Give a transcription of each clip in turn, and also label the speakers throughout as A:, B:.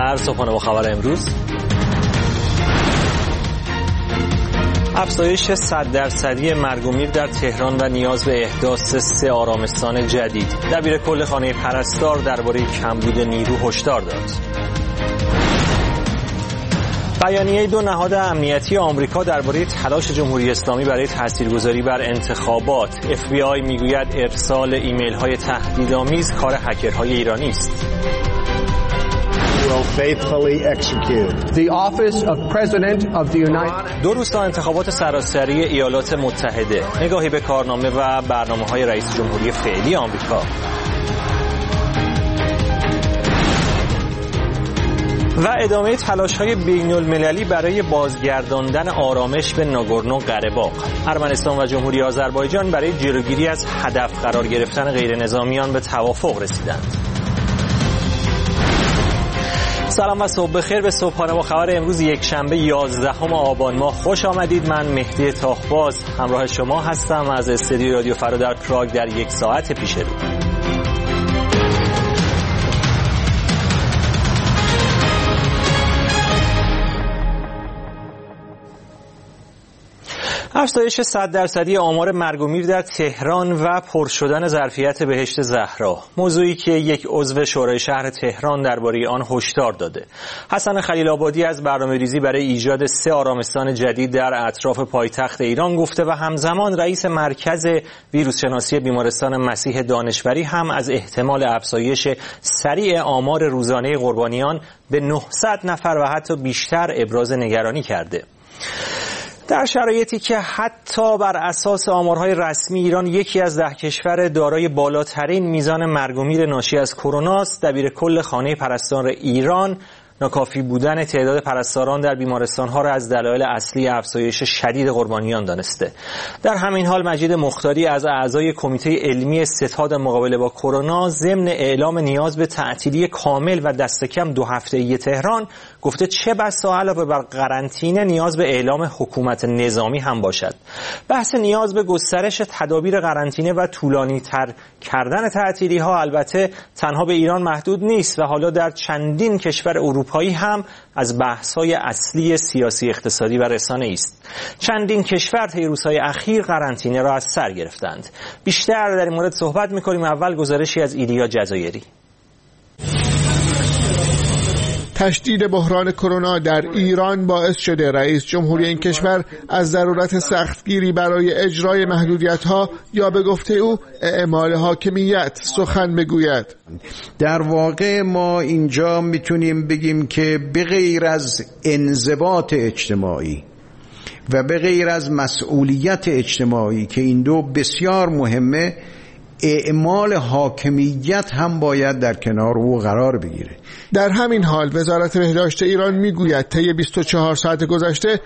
A: در صبحانه با خبر امروز، افزایش 100% مرگ و میر در تهران و نیاز به احداث 3 آرامستان جدید. دبیرکل خانه پرستار درباره کمبود نیرو هشدار داد. بیانیه 2 نهاد امنیتی آمریکا درباره تلاش جمهوری اسلامی برای تاثیرگذاری بر انتخابات. FBI میگوید ارسال ایمیل‌های تهدیدآمیز کار هکرهای ایرانی است. دو روز تا انتخابات سراسری ایالات متحده. نگاهی به کارنامه و برنامه‌های رئیس جمهوری فعلی آمریکا. و ادامه تلاش‌های بین‌المللی برای بازگرداندن آرامش به ناگورنو قره‌باغ. ارمنستان و جمهوری آذربایجان برای جلوگیری از هدف قرار گرفتن غیرنظامیان به توافق رسیدند. سلام و صبح بخیر به صبحانه با خبر امروز یکشنبه 11 آبان ماه خوش آمدید. من مهدی تاخباز همراه شما هستم از استودیوی رادیو فردا در پراگ در یک ساعت پیش رو. افزایش 100% آمار مرگ و میر در تهران و پر شدن ظرفیت بهشت زهرا، موضوعی که یک عضو شورای شهر تهران درباره آن هشدار داده. حسن خلیل آبادی از برنامه‌ریزی برای ایجاد 3 آرامستان جدید در اطراف پایتخت ایران گفته و همزمان رئیس مرکز ویروس شناسی بیمارستان مسیح دانشوری هم از احتمال افزایش سریع آمار روزانه قربانیان به 900 نفر و حتی بیشتر ابراز نگرانی کرده. در شرایطی که حتی بر اساس آمارهای رسمی ایران یکی از 10 کشور دارای بالاترین میزان مرگ و میر ناشی از کرونا است، دبیرکل خانه پرستار ایران ناکافی بودن تعداد پرستاران در بیمارستان‌ها را از دلایل اصلی افزایش شدید قربانیان دانسته. در همین حال مجید مختاری از اعضای کمیته علمی ستاد مقابله با کرونا ضمن اعلام نیاز به تعطیلی کامل و دست کم 2 هفته‌ای تهران گفته چه بسا علاوه بر قرنطینه نیاز به اعلام حکومت نظامی هم باشد. بحث نیاز به گسترش تدابیر قرنطینه و طولانی‌تر کردن تعطیلی‌ها البته تنها به ایران محدود نیست و حالا در چندین کشور اروپایی هم از بحث‌های اصلی سیاسی، اقتصادی و رسانه‌ای است. چندین کشور طی روزهای اخیر قرنطینه را از سر گرفتند. بیشتر در این مورد صحبت می‌کنیم. اول گزارشی از ایلیا جزایری.
B: تشدید بحران کرونا در ایران باعث شده رئیس جمهوری این کشور از ضرورت سختگیری برای اجرای محدودیت‌ها یا به گفته او اعمال حاکمیت سخن بگوید.
C: در واقع ما اینجا میتونیم بگیم که به غیر از انضباط اجتماعی و به غیر از مسئولیت اجتماعی که این دو بسیار مهمه، اعمال حاکمیت هم باید در کنار او قرار بگیره.
B: در همین حال وزارت بهداشت ایران میگوید طی 24 ساعت گذشته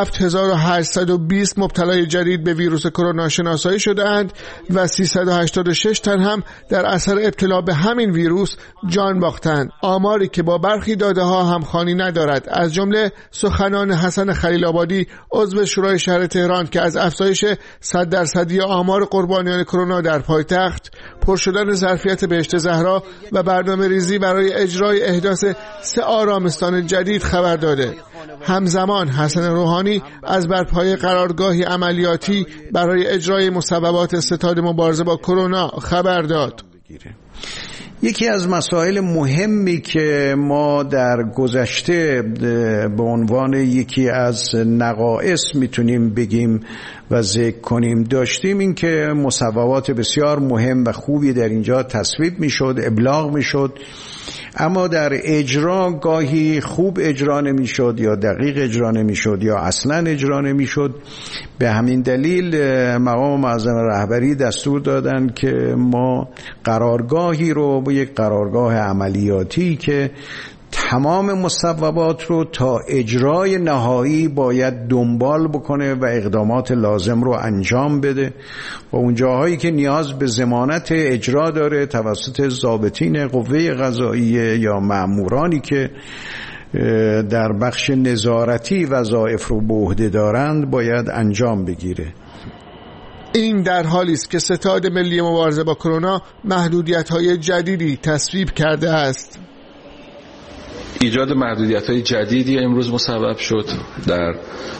B: 7820 مبتلای جدید به ویروس کرونا شناسایی شده‌اند و 386 تن هم در اثر ابتلا به همین ویروس جان باختند. آماری که با برخی داده‌ها همخوانی ندارد. از جمله سخنان حسن خلیل آبادی عضو شورای شهر تهران که از افزایش 100% آمار قربانیان کرونا در پایتخت، پر شدن ظرفیت بهشت زهرا و برنامه‌ریزی برای اجرای احداث 3 آرامستان جدید خبر داده. همزمان حسن روحانی از برپای قرارگاهی عملیاتی برای اجرای مصوبات ستاد مبارزه با کرونا خبر داد.
C: یکی از مسائل مهمی که ما در گذشته به عنوان یکی از نقائص میتونیم بگیم و ذکر کنیم داشتیم، این که مصوبات بسیار مهم و خوبی در اینجا تصویب میشد، ابلاغ میشد، اما در اجرا گاهی خوب اجرا نمیشد یا دقیق اجرا نمیشد یا اصلا اجرا نمیشد. به همین دلیل مقام معظم رهبری دستور دادن که ما قرارگاهی رو با یک قرارگاه عملیاتی که تمام مصوبات رو تا اجرای نهایی باید دنبال بکنه و اقدامات لازم رو انجام بده و اون جاهایی که نیاز به ضمانت اجرا داره توسط ضابطین قوه قضاییه یا مأمورانی که در بخش نظارتی وظایف رو به عهده دارند باید انجام بگیره.
B: این در حالی است که ستاد ملی مبارزه با کرونا محدودیت‌های جدیدی تصویب کرده است.
D: ایجاد محدودیت‌های جدیدی امروز مسبب شد. در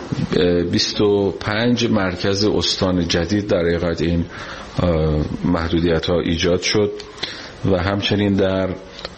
D: 25 مرکز استان جدید در حقیقت این محدودیت‌ها ایجاد شد و همچنین در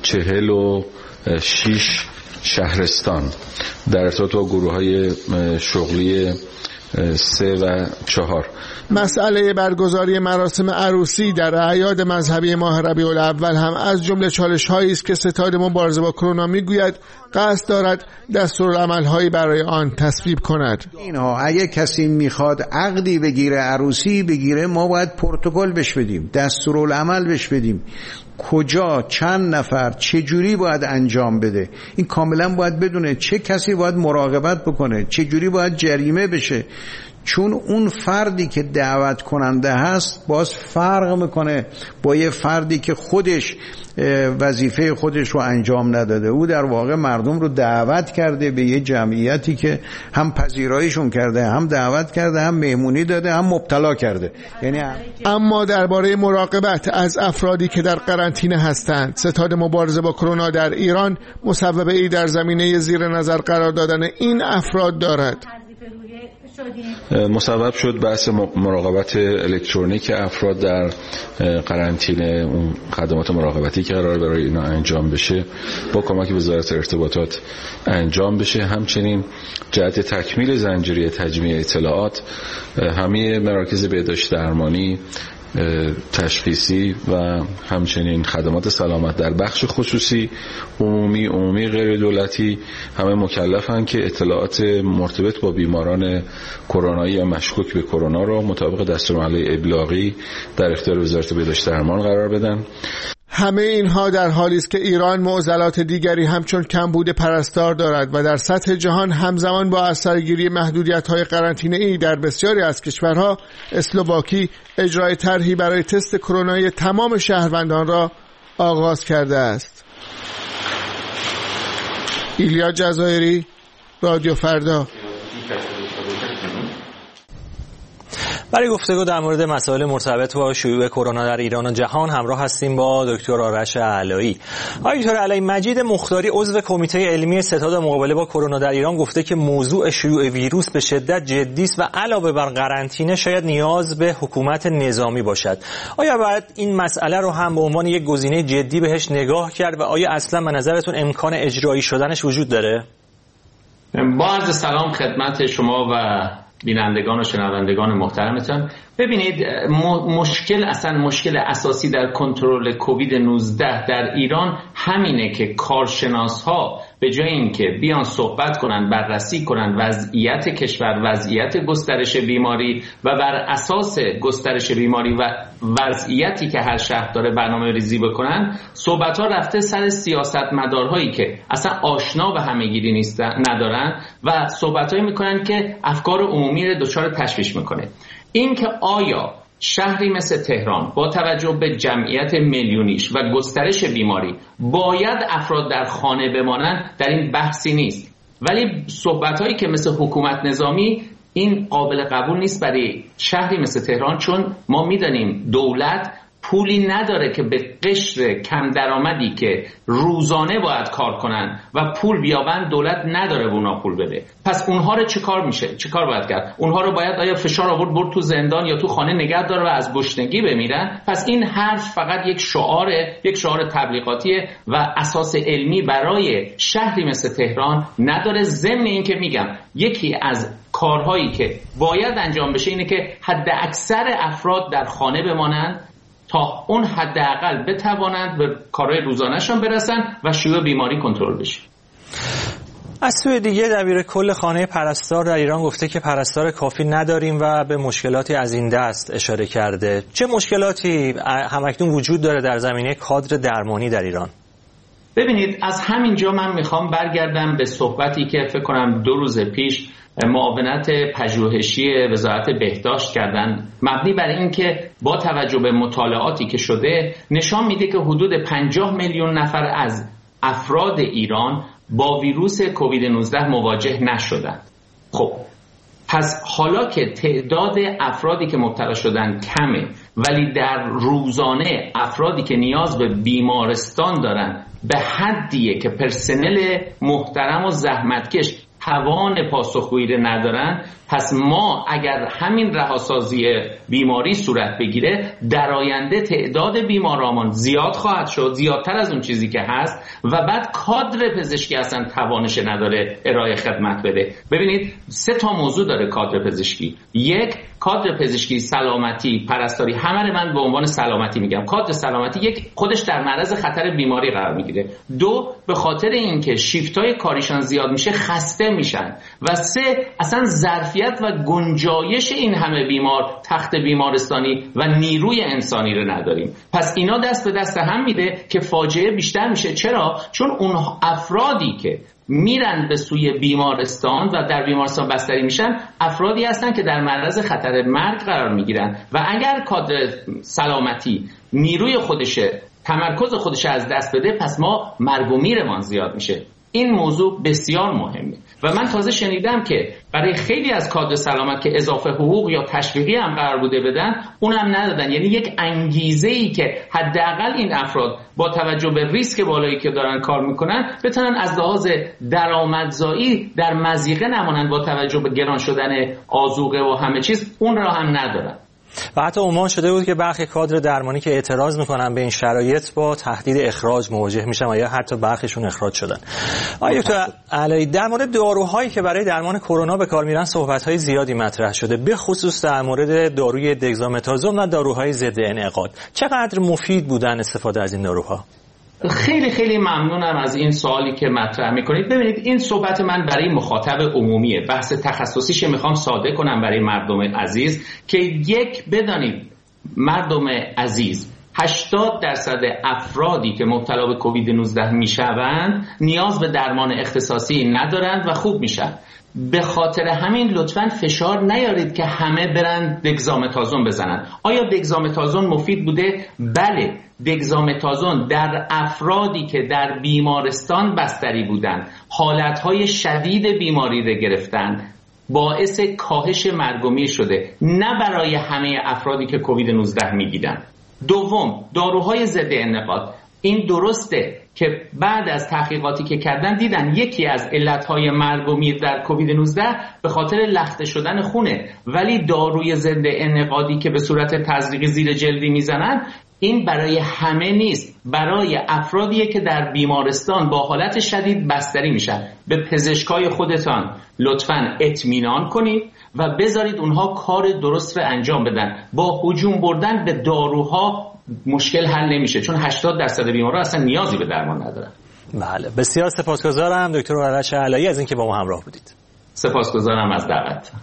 D: 46 شهرستان در ارتباط با گروه‌های شغلی 3 و 4.
B: مسئله برگزاری مراسم عروسی در اعیاد مذهبی ماه ربیع الاول هم از جمله چالش‌هایی است که ستاد مبارزه با کرونا میگوید قصد دارد دستورالعمل‌هایی برای آن تصویب کند.
C: اینها اگه کسی میخواد عقدی بگیره، عروسی بگیره، ما باید پروتکل بهش بدیم، دستورالعمل بهش بدیم، کجا، چند نفر، چه جوری باید انجام بده. این کاملا باید بدونه چه کسی باید مراقبت بکنه، چه جوری باید جریمه بشه، چون اون فردی که دعوت کننده هست باز فرق میکنه با یه فردی که خودش وظیفه خودش رو انجام نداده. او در واقع مردم رو دعوت کرده به یه جمعیتی که هم پذیراییشون کرده، هم دعوت کرده، هم مهمونی داده، هم مبتلا کرده. یعنی
B: اما درباره مراقبت از افرادی که در قرنطینه هستند، ستاد مبارزه با کرونا در ایران مصوبه‌ای در زمینه زیر نظر قرار دادن این افراد دارد.
D: مسبب شد بحث مراقبت الکترونیک افراد در قرنطینه، اون خدمات مراقبتی که قرار برای اینا انجام بشه با کمک وزارت ارتباطات انجام بشه. همچنین جهت تکمیل زنجیره تجمیع اطلاعات، همه مراکز بهداشت درمانی، تشخیصی و همچنین خدمات سلامت در بخش خصوصی، عمومی غیر دولتی، همه مکلفن که اطلاعات مرتبط با بیماران کرونایی یا مشکوک به کرونا را مطابق دستورالعمل ابلاغی در اختیار وزارت بهداشت درمان قرار بدن.
B: همه اینها در حالی است که ایران معضلات دیگری همچون کمبود پرستار دارد و در سطح جهان همزمان با اثرگیری محدودیت‌های قرنطینه‌ای در بسیاری از کشورها، اسلواکی اجرای طرحی برای تست کرونایی تمام شهروندان را آغاز کرده است. ایلیا جزایری، رادیو فردا.
A: برای گفتگو در مورد مسائل مرتبط با شیوع کرونا در ایران و جهان همراه هستیم با دکتر آرش علایی. آقای دکتر علایی، مجید مختاری عضو کمیته علمی ستاد مقابله با کرونا در ایران گفته که موضوع شیوع ویروس به شدت جدی است و علاوه بر قرنطینه شاید نیاز به حکومت نظامی باشد. آیا باید این مسئله رو هم به عنوان یک گزینه جدی بهش نگاه کرد و آیا اصلا به نظرتون امکان اجرایی شدنش وجود داره؟
E: با عرض سلام خدمت شما و بینندگان و شنوندگان محترمتان. ببینید، مشکل اساسی در کنترل کووید 19 در ایران همینه که کارشناس‌ها به جای اینکه بیان صحبت کنن، بررسی کنن وضعیت کشور، وضعیت گسترش بیماری و بر اساس گسترش بیماری و وضعیتی که هر شهر داره برنامه ریزی بکنن، صحبت‌ها رفته سر سیاستمدارهایی که اصلا آشنا به همه‌گیری ندارن و صحبت‌هایی میکنن که افکار عمومی رو دچار تشویش میکنه. این که آیا شهری مثل تهران با توجه به جمعیت میلیونیش و گسترش بیماری باید افراد در خانه بمانند، در این بحثی نیست. ولی صحبت‌هایی که مثل حکومت نظامی، این قابل قبول نیست برای شهری مثل تهران، چون ما می‌دانیم دولت پولی نداره که به قشر کم درآمدی که روزانه باید کار کنن و پول بیابن، دولت نداره به اونا پول بده. پس اونها رو چیکار باید کرد؟ اونها رو باید آیا فشار آورد برد تو زندان یا تو خانه نگه داره و از گشنگی بمیرن؟ پس این حرف فقط یک شعار تبلیغاتیه و اساس علمی برای شهری مثل تهران نداره. ضمن این که میگم یکی از کارهایی که باید انجام بشه اینه که حد اکثر افراد در خانه بمانند تا اون حداقل بتوانند به کارهای روزانه‌شان برسن و شیوع بیماری کنترل بشه.
A: از سوی دیگه دبیر کل خانه پرستار در ایران گفته که پرستار کافی نداریم و به مشکلاتی از این دست اشاره کرده. چه مشکلاتی همکنون وجود داره در زمینه کادر درمانی در ایران؟
E: ببینید، از همینجا من میخوام برگردم به صحبتی که فکر کنم 2 روز پیش معاونت پژوهشی وزارت بهداشت کردن، مبنی بر این که با توجه به مطالعاتی که شده نشان میده که حدود 50 میلیون نفر از افراد ایران با ویروس کووید 19 مواجه نشدند. خب پس حالا که تعداد افرادی که مبتلا شدن کمه، ولی در روزانه افرادی که نیاز به بیمارستان دارن به حدیه که پرسنل محترم و زحمتکش توان پاسخگویی رو ندارن، پس ما اگر همین رهاسازی بیماری صورت بگیره در آینده تعداد بیماران زیاد خواهد شد، زیادتر از اون چیزی که هست، و بعد کادر پزشکی اصلا توانش نداره ارائه خدمت بده. ببینید 3 تا موضوع داره کادر پزشکی. 1 کادر پزشکی، سلامتی، پرستاری، همه رو من به عنوان سلامتی میگم. کادر سلامتی یک خودش در معرض خطر بیماری قرار میگیره. 2 به خاطر اینکه شیفت‌های کاریشان زیاد میشه خسته میشن. و 3 اصلا ظرفیت و گنجایش این همه بیمار تخت بیمارستانی و نیروی انسانی رو نداریم. پس اینا دست به دست هم میده که فاجعه بیشتر میشه. چرا؟ چون اون افرادی که میرن به سوی بیمارستان و در بیمارستان بستری میشن افرادی هستن که در معرض خطر مرگ قرار میگیرن و اگر کادر سلامتی نیروی خودشه، تمرکز خودشه از دست بده، پس ما مرگ و میرمان زیاد میشه. این موضوع بسیار مهمه و من تازه شنیدم که برای خیلی از کادر سلامت که اضافه حقوق یا تشویقی هم قرار بوده بدن اونم ندادن. یعنی یک انگیزه‌ای که حداقل این افراد با توجه به ریسک بالایی که دارن کار میکنن بتونن از لحاظ درآمدزایی در مضیقه نمونن با توجه به گران شدن آذوقه و همه چیز، اون را هم ندارن.
A: و حتی عنوان شده بود که برخی کادر درمانی که اعتراض میکنن به این شرایط با تهدید اخراج مواجه میشن و یا حتی برخیشون اخراج شدن. آیا دکتر علایی در مورد داروهایی که برای درمان کرونا به کار میرن صحبت‌های زیادی مطرح شده، به خصوص در مورد داروی دگزامتازون و داروهای ضد انعقاد. چقدر مفید بودن استفاده از این داروها؟
E: خیلی خیلی ممنونم از این سوالی که مطرح میکنید. ببینید این صحبت من برای مخاطب عمومیه، بحث تخصصیش میخوام ساده کنم برای مردم عزیز که یک بدانید مردم عزیز 80% افرادی که مبتلا به کووید 19 میشوند نیاز به درمان اختصاصی ندارند و خوب میشن. به خاطر همین لطفاً فشار نیارید که همه برن دگزامتازون بزنن. آیا دگزامتازون مفید بوده؟ بله، دگزامتازون در افرادی که در بیمارستان بستری بودن، حالتهای شدید بیماری را گرفتن، باعث کاهش مرگ و میر شده، نه برای همه افرادی که کووید 19 میگیرن. دوم، داروهای ضد انعقاد. این درسته که بعد از تحقیقاتی که کردن دیدن یکی از علتهای مرگ و میر در کووید 19 به خاطر لخته شدن خونه، ولی داروی ضد انعقادی که به صورت تزریقی زیر جلدی میزنن این برای همه نیست، برای افرادیه که در بیمارستان با حالت شدید بستری میشن. به پزشکای خودتان لطفاً اطمینان کنید و بذارید اونها کار درست رو انجام بدن. با هجوم بردن به داروها مشکل حل نمیشه، چون 80% بیمارا اصلا نیازی به درمان ندارن.
A: بله، بسیار سپاسگزارم دکتر آرش علایی از اینکه با ما همراه بودید.
E: سپاسگزارم از دعوت.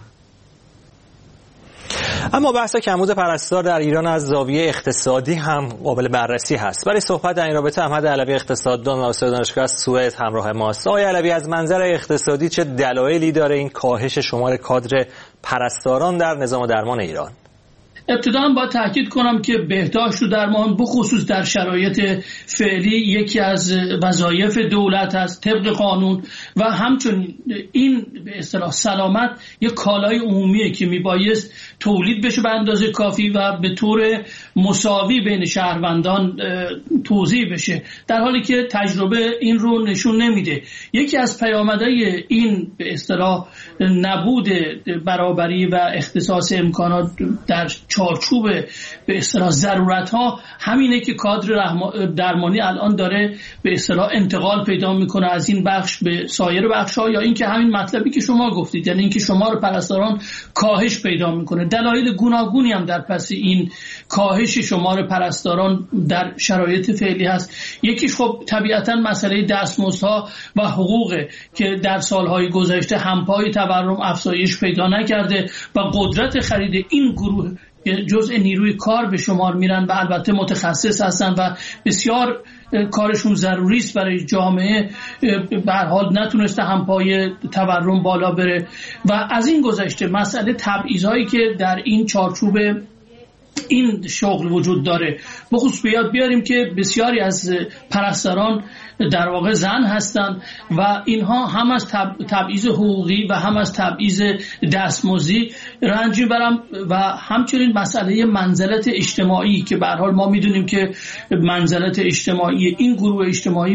A: اما بحث کمبود پرستار در ایران از زاویه اقتصادی هم قابل بررسی هست. برای صحبت در این رابطه احمد علوی اقتصاددان و استاد دانشگاه از سوئد همراه ماست. آقای علوی، از منظر اقتصادی چه دلایلی داره این کاهش شمار کادر پرستاران در نظام درمان ایران؟
F: ابتدا باید تاکید کنم که بهداشت و درمان بخصوص در شرایط فعلی یکی از وظایف دولت است طبق قانون و همچنین این به اصطلاح سلامت یک کالای عمومیه که میبایست تولید بشه به اندازه کافی و به طور مساوی بین شهروندان توزیع بشه، در حالی که تجربه این رو نشون نمیده. یکی از پیامدهای این به اصطلاح نبود برابری و اختصاص امکانات در چارچوب به اصطلاح ضرورت ها همینه که کادر درمانی الان داره به اصطلاح انتقال پیدا میکنه از این بخش به سایر بخش ها، یا اینکه همین مطلبی که شما گفتید، یعنی اینکه شمار پرستاران کاهش پیدا میکنه. دلایل گوناگونی هم در پس این کاهش شمار پرستاران در شرایط فعلی هست. یکیش خب طبیعتا مسئله دستمزدها و حقوقه که در سالهای گذشته همپای تورم افزایش پیدا نکرده و قدرت خرید این گروه جزء نیروی کار به شمار میرن و البته متخصص هستن و بسیار کارشون ضروری است برای جامعه، به هر حال نتونسته همپای تورم بالا بره. و از این گذشته مسئله تبعیض‌هایی که در این چارچوب این شغل وجود داره. بخصوص بیاد بیاریم که بسیاری از پرستاران در واقع زن هستند و اینها هم از تبعیض حقوقی و هم از تبعیض دستمزدی رنج میبرن و همچنین مسئله منزلت اجتماعی که به هر حال ما میدونیم که منزلت اجتماعی این گروه اجتماعی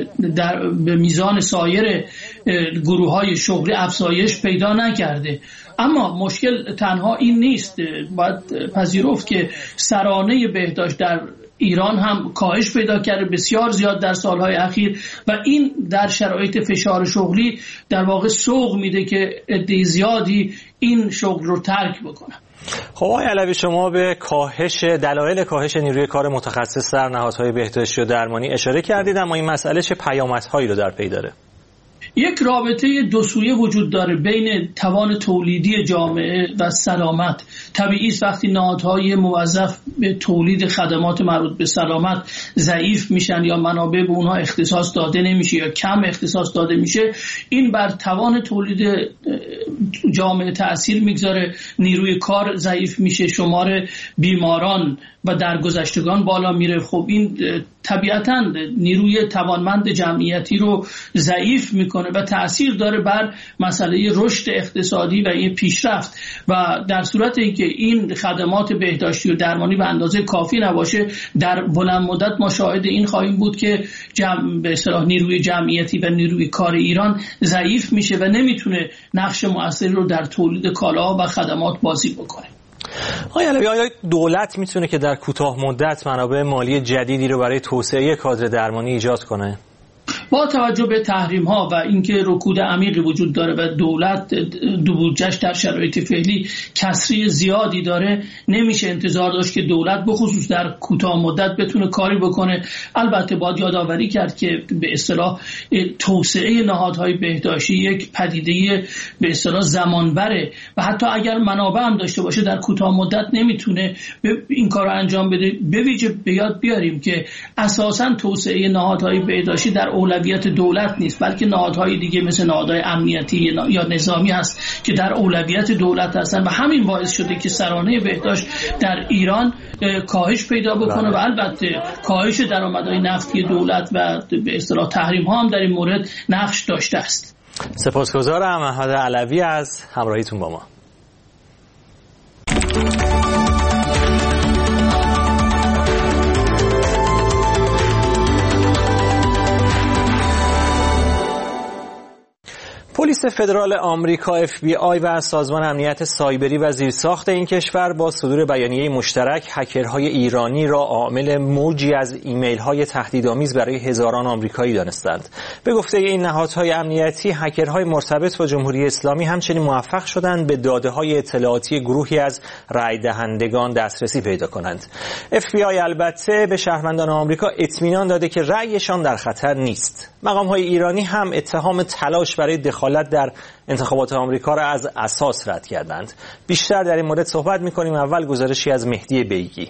F: به میزان سایر گروه‌های شغلی افزایش پیدا نکرده. اما مشکل تنها این نیست، باید پذیرفت که سرانه بهداشت در ایران هم کاهش پیدا کرده بسیار زیاد در سالهای اخیر و این در شرایط فشار شغلی در واقع سوق میده که عده زیادی این شغل رو ترک بکنن.
A: خب آقای علوی، شما به دلایل کاهش نیروی کار متخصص در نهادهای بهداشتی و درمانی اشاره کردید، اما این مسئله چه پیامدهایی رو در پی داره؟
F: یک رابطه دو سویه وجود داره بین توان تولیدی جامعه و سلامت. طبیعی است وقتی نهادهای موظف به تولید خدمات مربوط به سلامت ضعیف میشن یا منابع به اونها اختصاص داده نمیشه یا کم اختصاص داده میشه، این بر توان تولید جامعه تأثیر میگذاره، نیروی کار ضعیف میشه، شمار بیماران و درگذشتگان بالا میره. خب این طبیعتاً نیروی توانمند جمعیتی رو ضعیف میکنه و تأثیر داره بر مسئله رشد اقتصادی و این پیشرفت. و در صورت اینکه این خدمات بهداشتی و درمانی به اندازه کافی نباشه، در بلند مدت ما شاهد این خواهیم بود که به اصطلاح نیروی جمعیتی و نیروی کار ایران ضعیف میشه و نمیتونه نقش مؤثری رو در تولید کالا و خدمات بازی بکنه.
A: آیا دولت میتونه که در کوتاه مدت منابع مالی جدیدی رو برای توسعه کادر درمانی ایجاد کنه؟
F: با توجه به تحریم ها و اینکه رکود عمیقی وجود داره و دولت بودجه‌اش در شرایط فعلی کسری زیادی داره، نمیشه انتظار داشت که دولت به خصوص در کوتاه مدت بتونه کاری بکنه. البته باید یادآوری کرد که به اصطلاح توسعه نهادهای بهداشتی یک پدیده به اصطلاح زمانبره و حتی اگر منابع هم داشته باشه در کوتاه مدت نمیتونه این کارو انجام بده. به ویژه به یاد بیاریم که اساساً توسعه نهادهای بهداشتی در اولویت دولت نیست، بلکه نهادهای دیگه مثل نهادهای امنیتی یا نظامی هست که در اولویت دولت هستن و همین باعث شده که سرانه بهداشت در ایران کاهش پیدا بکنه و البته کاهش درآمدهای نفتی دولت و به اصطلاح تحریم ها هم در این مورد نقش داشته است.
A: سپاسگزارم احمد علوی از همراهیتون با ما. پلیس فدرال آمریکا FBI و سازمان امنیت سایبری و زیرساخت این کشور با صدور بیانیه مشترک هکرهای ایرانی را عامل موجی از ایمیل‌های تهدیدآمیز برای هزاران آمریکایی دانستند. به گفته این نهادهای امنیتی، هکرهای مرتبط با جمهوری اسلامی همچنین موفق شدند به داده‌های اطلاعاتی گروهی از رای دهندگان دسترسی پیدا کنند. FBI البته به شهروندان آمریکا اطمینان داده که رأیشان در خطر نیست. مقام‌های ایرانی هم اتهام تلاش برای دخالت در انتخابات آمریکا را از اساس رد کردند. بیشتر در این مورد صحبت می‌کنیم. اول گزارشی از مهدی بیگی.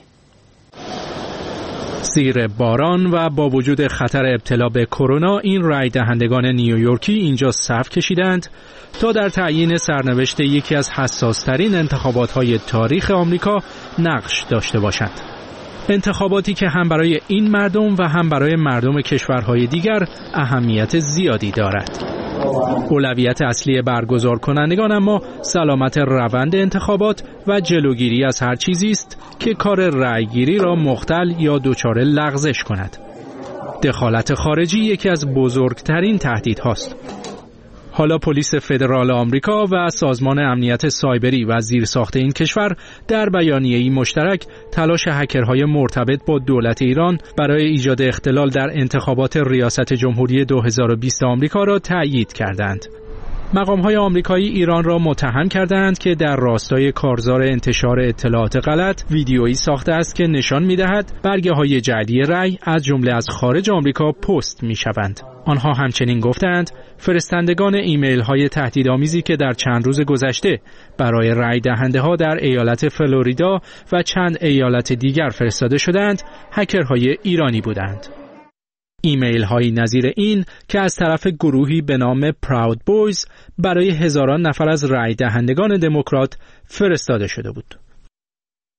G: زیر باران و با وجود خطر ابتلا به کرونا، این رای دهندگان نیویورکی اینجا صف کشیدند تا در تعیین سرنوشت یکی از حساس‌ترین انتخابات‌های تاریخ آمریکا نقش داشته باشند. انتخاباتی که هم برای این مردم و هم برای مردم کشورهای دیگر اهمیت زیادی دارد. اولویت اصلی برگزار کنندگان اما سلامت روند انتخابات و جلوگیری از هر چیزی است که کار رأیگیری را مختل یا دچار لغزش کند. دخالت خارجی یکی از بزرگترین تهدیدهاست. حالا پلیس فدرال آمریکا و سازمان امنیت سایبری و زیرساخت این کشور در بیانیه‌ای مشترک تلاش هکرهای مرتبط با دولت ایران برای ایجاد اختلال در انتخابات ریاست جمهوری 2020 آمریکا را تأیید کردند. مقام‌های آمریکایی ایران را متهم کردند که در راستای کارزار انتشار اطلاعات غلط ویدیویی ساخته است که نشان می‌دهد برگه‌های جعلی رأی از جمله از خارج آمریکا پست می‌شوند. آنها همچنین گفتند فرستندگان ایمیل‌های تهدیدآمیزی که در چند روز گذشته برای رأی دهنده‌ها در ایالت فلوریدا و چند ایالت دیگر فرستاده شدند، هکرهای ایرانی بودند. ایمیل های نظیر این که از طرف گروهی به نام پراود بویز برای هزاران نفر از رای دهندگان دموکرات فرستاده شده بود.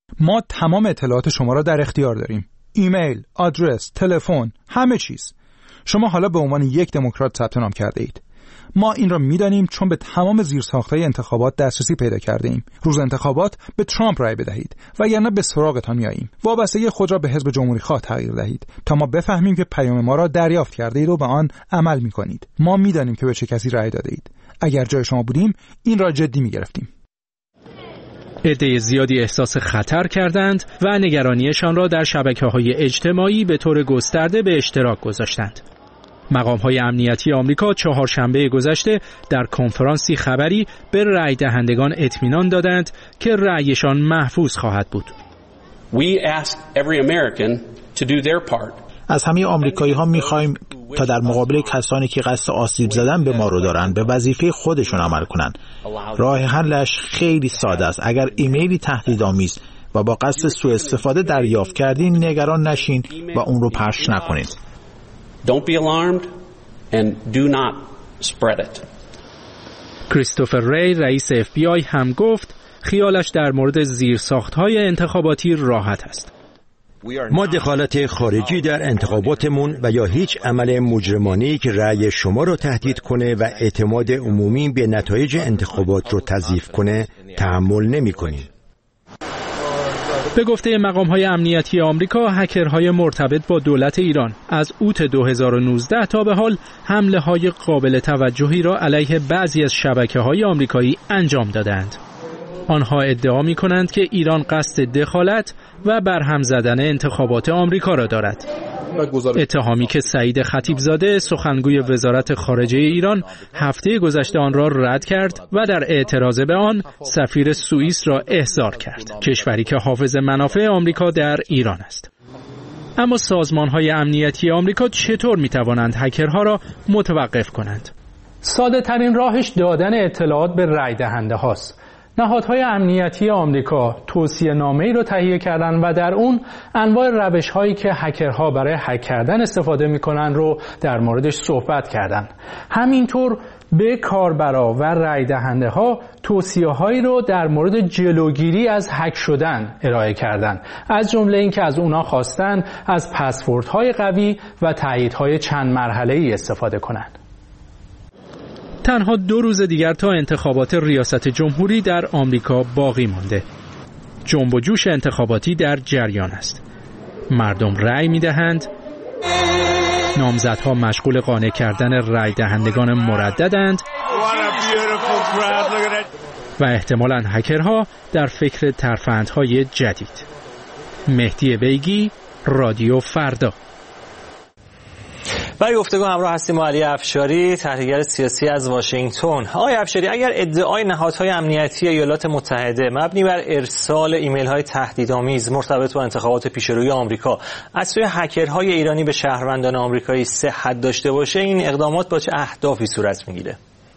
H: ما تمام اطلاعات شما را در اختیار داریم. ایمیل، آدرس، تلفن، همه چیز. شما حالا به عنوان یک دموکرات ثبت نام کرده اید. ما این را می‌دانیم چون به تمام زیرساخت‌های انتخابات دسترسی پیدا کرده ایم. روز انتخابات به ترامپ رای بدهید وگرنه به سراغتان میاییم. وابستگی خود را به حزب جمهوری‌خواه تغییر دهید تا ما بفهمیم که پیام ما را دریافت کرده اید و به آن عمل می‌کنید. ما می‌دانیم که به چه کسی رای داده اید. اگر جای شما بودیم این را جدی می‌گرفتیم.
G: عده زیادی احساس خطر کردند و نگرانیشان را در شبکه‌های اجتماعی به طور گسترده به اشتراک گذاشتند. مقام‌های امنیتی آمریکا چهارشنبه گذشته در کنفرانسی خبری به رای دهندگان اطمینان دادند که رأیشان محفوظ خواهد بود.
I: از همه آمریکایی‌ها می‌خوایم تا در مقابل کسانی که قصد آسیب زدن به ما رو دارن به وظیفه خودشون عمل کنن. راه حلش خیلی ساده است. اگر ایمیلی تهدیدآمیز و با قصد سوء استفاده دریافت کردین، نگران نشین و اون رو پخش نکنید.
J: Don't be alarmed and do not spread it.
G: کریستوفر ری رئیس FBI هم گفت خیالش در مورد زیرساخت‌های انتخاباتی راحت است.
K: ما دخالت خارجی در انتخاباتمون و یا هیچ عمل مجرمانه‌ای که رأی شما رو تهدید کنه و اعتماد عمومی به نتایج انتخابات رو تضعیف کنه تحمل نمی‌کنیم.
G: به گفته مقام‌های امنیتی آمریکا، هکرهای مرتبط با دولت ایران از اوت 2019 تا به حال حمله‌های قابل توجهی را علیه بعضی از شبکه‌های آمریکایی انجام دادند. آنها ادعا می‌کنند که ایران قصد دخالت و برهم زدن انتخابات آمریکا را دارد. اتهامی که سعید خطیبزاده سخنگوی وزارت خارجه ایران هفته گذشته آن را رد کرد و در اعتراض به آن سفیر سوئیس را احضار کرد، کشوری که حافظ منافع آمریکا در ایران است. اما سازمان‌های امنیتی آمریکا چطور می‌توانند هکرها را متوقف کنند؟
L: ساده ترین راهش دادن اطلاعات به رای دهنده هاست. نهادهای امنیتی آمریکا توصیه نامه‌ای رو تهیه کردن و در اون انواع روش‌هایی که هکرها برای هک کردن استفاده می‌کنن رو در موردش صحبت کردن. همینطور به کاربرا و رای دهنده‌ها توصیه‌هایی رو در مورد جلوگیری از هک شدن ارائه کردن. از جمله اینکه از اونا خواستن از پسوردهای قوی و تاییدهای چند مرحله‌ای استفاده کنند.
G: تنها 2 روز دیگر تا انتخابات ریاست جمهوری در آمریکا باقی مانده. جنب و جوش انتخاباتی در جریان است. مردم رأی می‌دهند. نامزدها مشغول قانع کردن رأی دهندگان مرددند و احتمالاً هکرها در فکر ترفندهای جدید. مهدی بیگی، رادیو فردا.
A: برای گفتگو همراه هستیم با علی افشاری، تحلیلگر سیاسی از واشنگتن. آقای افشاری، اگر ادعای نهادهای امنیتی ایالات متحده مبنی بر ارسال ایمیل‌های تهدیدآمیز مرتبط با انتخابات پیشروی آمریکا از سوی هکرهای ایرانی به شهروندان آمریکایی صحت داشته باشه، این اقدامات با چه اهدافی صورت میگیره؟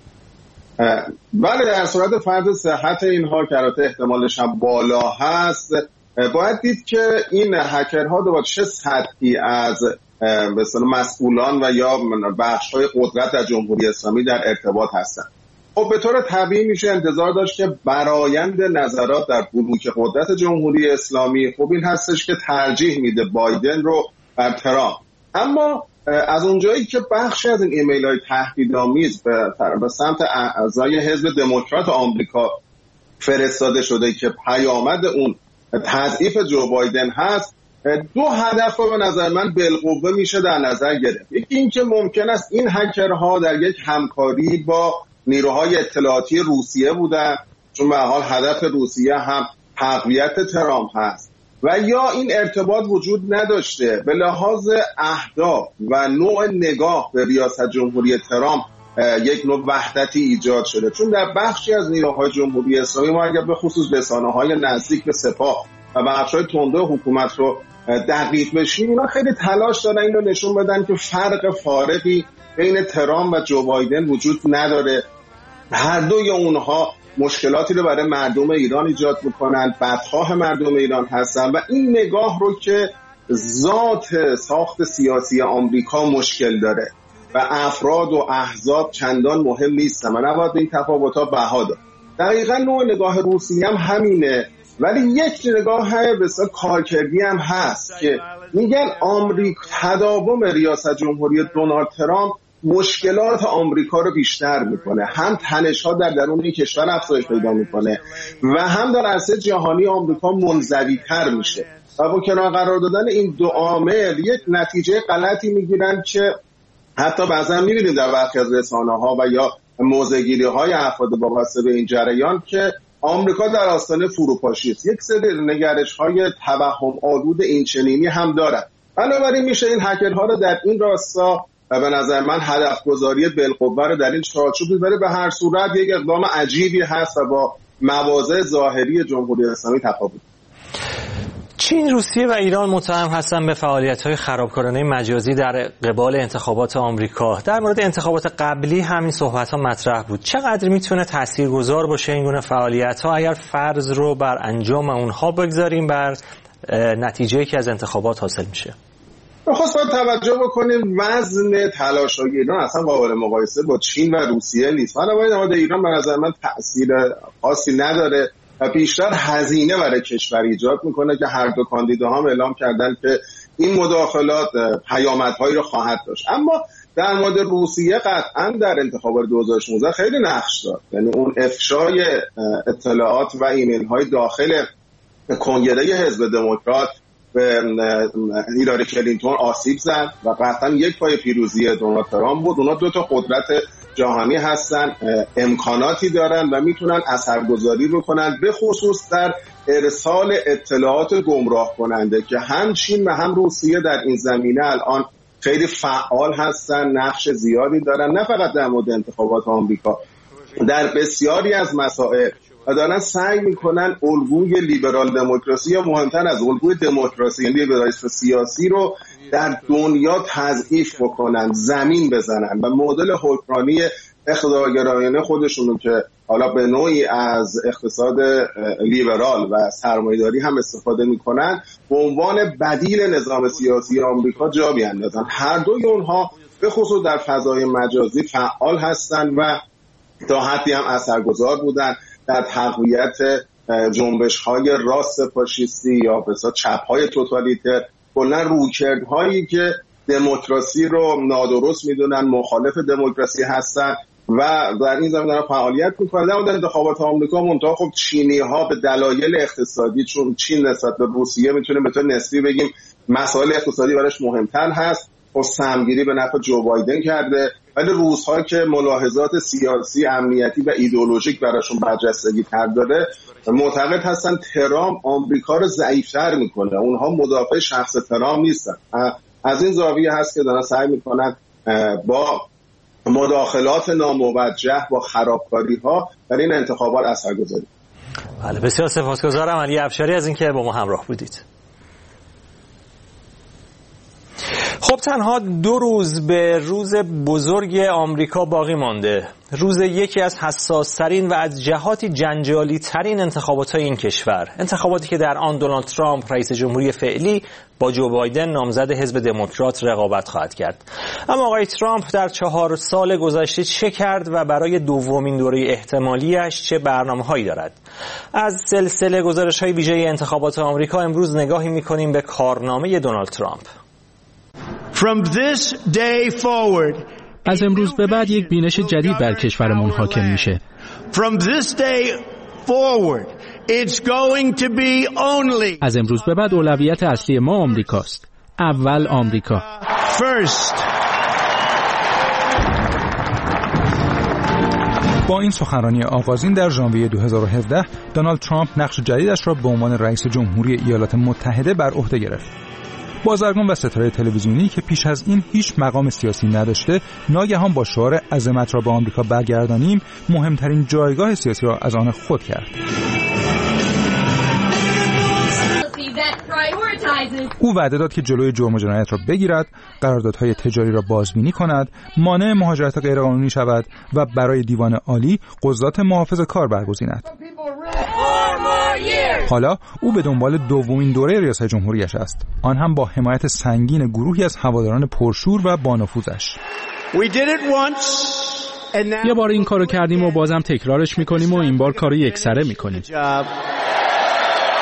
M: بله، در صورت فرض صحت اینها که البته احتمالش هم بالا هست، باید دید که این هکرها با چه سطحی از مثلا مسئولان و یا بخش‌های قدرت در جمهوری اسلامی در ارتباط هستند. خب به طور طبیعی میشه انتظار داشت که برآیند نظرات در بلوک قدرت جمهوری اسلامی خب این هستش که ترجیح میده بایدن رو بر ترامپ. اما از اونجایی که بخشی از این ایمیل‌های تهدیدآمیز به سمت اعضای حزب دموکرات آمریکا فرستاده شده که پیامد اون تضعیف جو بایدن هست، 2 هدف رو به نظر من بالقوه میشه در نظر گرفت. یکی این که ممکن است این هکرها در یک همکاری با نیروهای اطلاعاتی روسیه بودن، چون به حال هدف روسیه هم تقویت ترامپ هست، و یا این ارتباط وجود نداشته به لحاظ اهداف و نوع نگاه به ریاست جمهوری ترامپ یک نوع وحدتی ایجاد شده. چون در بخشی از نیروهای جمهوری اسلامی ما اگر به خصوص رسانه‌های نزدیک به سپاه و بخش‌های تنده حکومت رو دقیق بشیم، اینا خیلی تلاش دارن این رو نشون بدن که فرق فارقی بین ترامپ و جو بایدن وجود نداره. هر دوی اونها مشکلاتی رو برای مردم ایران ایجاد میکنن، بدخواه مردم ایران هستن و این نگاه رو که ذات ساخت سیاسی آمریکا مشکل داره و افراد و احزاب چندان مهم نیستن و نباید این تفاوت‌ها بها داد. دقیقاً نوع نگاه روسیه هم همینه ولی یک نگاه بسیار کارکردی هم هست که میگن تداوم ریاست جمهوری دونالد ترامپ مشکلات آمریکا رو بیشتر میکنه، هم تنش‌ها در درون این کشور افزایش پیدا میکنه و هم در عرصه جهانی آمریکا منزوی‌تر میشه و با کنار قرار دادن این دو عامل یک نتیجه غلطی میگیرن که حتی بعضا میبینیم در برخی از رسانه‌ها و یا موضع‌گیری‌های افراد وابسته به این جریان که آمریکا در آستانه فروپاشی است. یک سری نگرش‌های توهم آلود اینچنینی هم دارد. بنابراین میشه این هکرها رو در این راستا و به نظر من هدف گذاری بالقوه رو در این چارچوب ببره. به هر صورت یک اقدام عجیبی هست و با مواضع ظاهری جمهوری اسلامی تفاوت.
A: چین، روسیه و ایران متهم هستند به فعالیت‌های خرابکارانه مجازی در قبال انتخابات آمریکا. در مورد انتخابات قبلی همین صحبت‌ها مطرح بود. چقدر میتونه تاثیرگذار باشه این گونه فعالیت‌ها اگر فرض رو بر انجام اونها بگذاریم بر نتیجه‌ای که از انتخابات حاصل میشه؟
M: خواست باید توجه بکنیم وزن تلاش‌های ایران اصلا قابل مقایسه با چین و روسیه نیست. بنابراین نماد ایران به نظر من تأثیر خاصی نداره و بیشتر هزینه برای کشور ایجاد میکنه که هر دو کاندیداها اعلام کردن که این مداخلات پیامدهایی رو خواهد داشت. اما در مورد روسیه قطعا در انتخابات 2016 خیلی نقش داشت، یعنی اون افشای اطلاعات و ایمیل های داخل کنگره حزب دموکرات به هیلاری کلینتون آسیب زد و قطعا یک پای پیروزی دونالد ترامپ بود. اونا دو تا قدرت جهانی هستن، امکاناتی دارن و میتونن اثرگذاری بکنن، به خصوص در ارسال اطلاعات گمراه کننده که هم چین و هم روسیه در این زمینه الان خیلی فعال هستن، نقش زیادی دارن، نه فقط در مورد انتخابات آمریکا، در بسیاری از مسائل و دارن سعی میکنن الگوی لیبرال دموکراسی یا مهمتر از الگوی دموکراسی یعنی لیبرالیسم سیاسی رو در دنیا تضعیف بکنن، زمین بزنن و مدل حکمرانی اقتدارگرایانه خودشونو که حالا به نوعی از اقتصاد لیبرال و سرمایه‌داری هم استفاده میکنن به عنوان بدیل نظام سیاسی آمریکا جا بیاندازن. هر دوی اونها به خصوص در فضای مجازی فعال هستن و تا حدی هم اثرگذار بودن در تقویت جنبش‌های راست فاشیستی یا به اصطلاح چپ‌های توتالیتر، کلاً رویکردهایی که دموکراسی رو نادرست میدونن، مخالف دموکراسی هستن و در این زمینه دارن فعالیت میکنن. در انتخابات آمریکا منتها خب چینی‌ها به دلایل اقتصادی، چون چین نسبت به روسیه میتونه به طور نسبی بگیم مسائل اقتصادی براش مهمتر هست، خب سهمگیری به نفع جو بایدن کرده، ولی روس‌ها که ملاحظات سیاسی، امنیتی و ایدئولوژیک براشون برجستگی تر داره معتقد هستن ترامپ آمریکا رو ضعیف‌تر میکنه، اونها مدافع شخص ترامپ نیستن. از این زاویه هست که دارن سعی میکنن با مداخلات ناموجه، با خرابکاری‌ها در این انتخابات اثرگذاری.
A: بله، بسیار سپاسگزارم علی افشاری از اینکه با ما همراه بودید. خب تنها 2 روز به روز بزرگ آمریکا باقی مانده، روز یکی از حساس‌ترین و از جهاتی جنجالی‌ترین انتخابات‌های این کشور، انتخاباتی که در آن دونالد ترامپ رئیس جمهوری فعلی با جو بایدن نامزد حزب دموکرات رقابت خواهد کرد. اما آقای ترامپ در 4 سال گذشته چه کرد و برای دومین دوره احتمالیش چه برنامه‌هایی دارد؟ از سلسله گزارش‌های ویژه انتخابات آمریکا امروز نگاهی می‌کنیم به کارنامه دونالد ترامپ.
L: از امروز به بعد یک بینش جدید بر کشورمون حاکم میشه. از امروز به بعد اولویت اصلی ما آمریکاست. اول آمریکا.
H: با این سخنرانی آغازین در ژانویه 2017 دونالد ترامپ نقش جدیدش را به عنوان رئیس جمهوری ایالات متحده بر عهده گرفت. بازرگان و ستاره تلویزیونی که پیش از این هیچ مقام سیاسی نداشته، ناگهان با شعار عظمت را به آمریکا برگردانیم مهمترین جایگاه سیاسی را از آن خود کرد. او وعده داد که جلوی جرم و جنایت را بگیرد، قراردادهای تجاری را بازبینی کند، مانع مهاجرت غیرقانونی شود و برای دیوان عالی قضات محافظه‌کار برگزیند. حالا او به دنبال دومین دوره ریاست جمهوریش است، آن هم با حمایت سنگین گروهی از هواداران پرشور و بانفوذش.
L: یه بار این کارو کردیم و بازم تکرارش میکنیم و این بار کارو یکسره میکنیم.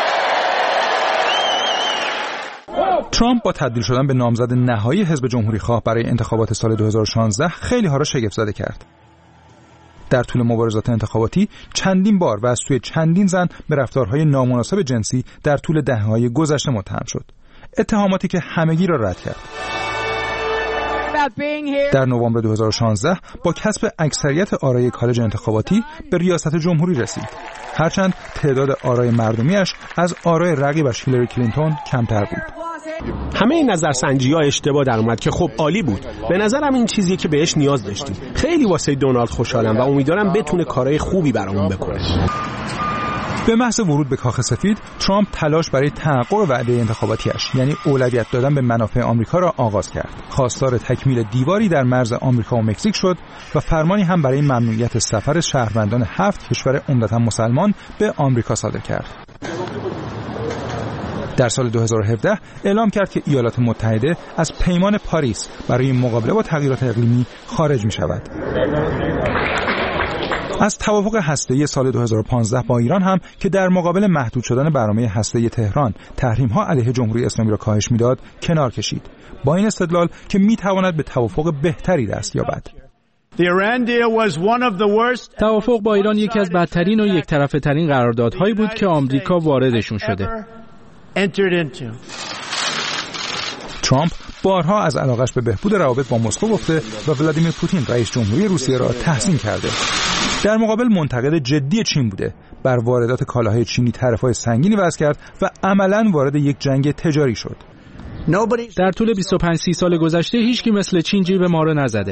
H: ترامپ با تبدیل شدن به نامزد نهایی حزب جمهوری‌خواه برای انتخابات سال 2016 خیلی ها را شگفت زده کرد. در طول مبارزات انتخاباتی چندین بار و از سوی چندین زن به رفتارهای نامناسب جنسی در طول دهه‌های گذشته متهم شد. اتهاماتی که همگی را رد کرد. در نوامبر 2016 با کسب اکثریت آرای کالج انتخاباتی به ریاست جمهوری رسید. هرچند تعداد آرای مردمیش از آرای رقیبش هیلاری کلینتون کمتر بود.
N: همه این نظرسنجی‌ها اشتباه در اومد که خب عالی بود. به نظرم این چیزیه که بهش نیاز داشتیم. خیلی واسه دونالد خوشحالم و امیدوارم بتونه کارهای خوبی برامون بکنه.
H: به محض ورود به کاخ سفید، ترامپ تلاش برای تحقق وعده انتخاباتیش، یعنی اولویت دادن به منافع آمریکا را آغاز کرد. خواستار تکمیل دیواری در مرز آمریکا و مکزیک شد و فرمانی هم برای ممنوعیت سفر شهروندان 7 کشور عمدتاً مسلمان به آمریکا صادر کرد. در سال 2017 اعلام کرد که ایالات متحده از پیمان پاریس برای مقابله با تغییرات اقلیمی خارج می‌شود. از توافق هسته‌ای سال 2015 با ایران هم که در مقابل محدود شدن برنامه هسته‌ای تهران تحریم‌ها علیه جمهوری اسلامی را کاهش می‌داد، کنار کشید. با این استدلال که می‌تواند به توافق بهتری دست یابد.
L: توافق با ایران یکی از بدترین و یک طرفه ترین قراردادهایی بود که آمریکا واردشون شده.
H: ترامپ بارها از علاقش به بهبود روابط با مسکو گفته و ولادیمیر پوتین رئیس جمهوری روسیه را تحسین کرده. در مقابل منتقد جدی چین بوده. بر واردات کالاهای چینی طرف‌های سنگینی وضع کرد و عملاً وارد یک جنگ تجاری شد.
L: در طول 25-30 سال گذشته هیچکی مثل چین جیب ما رو نزده.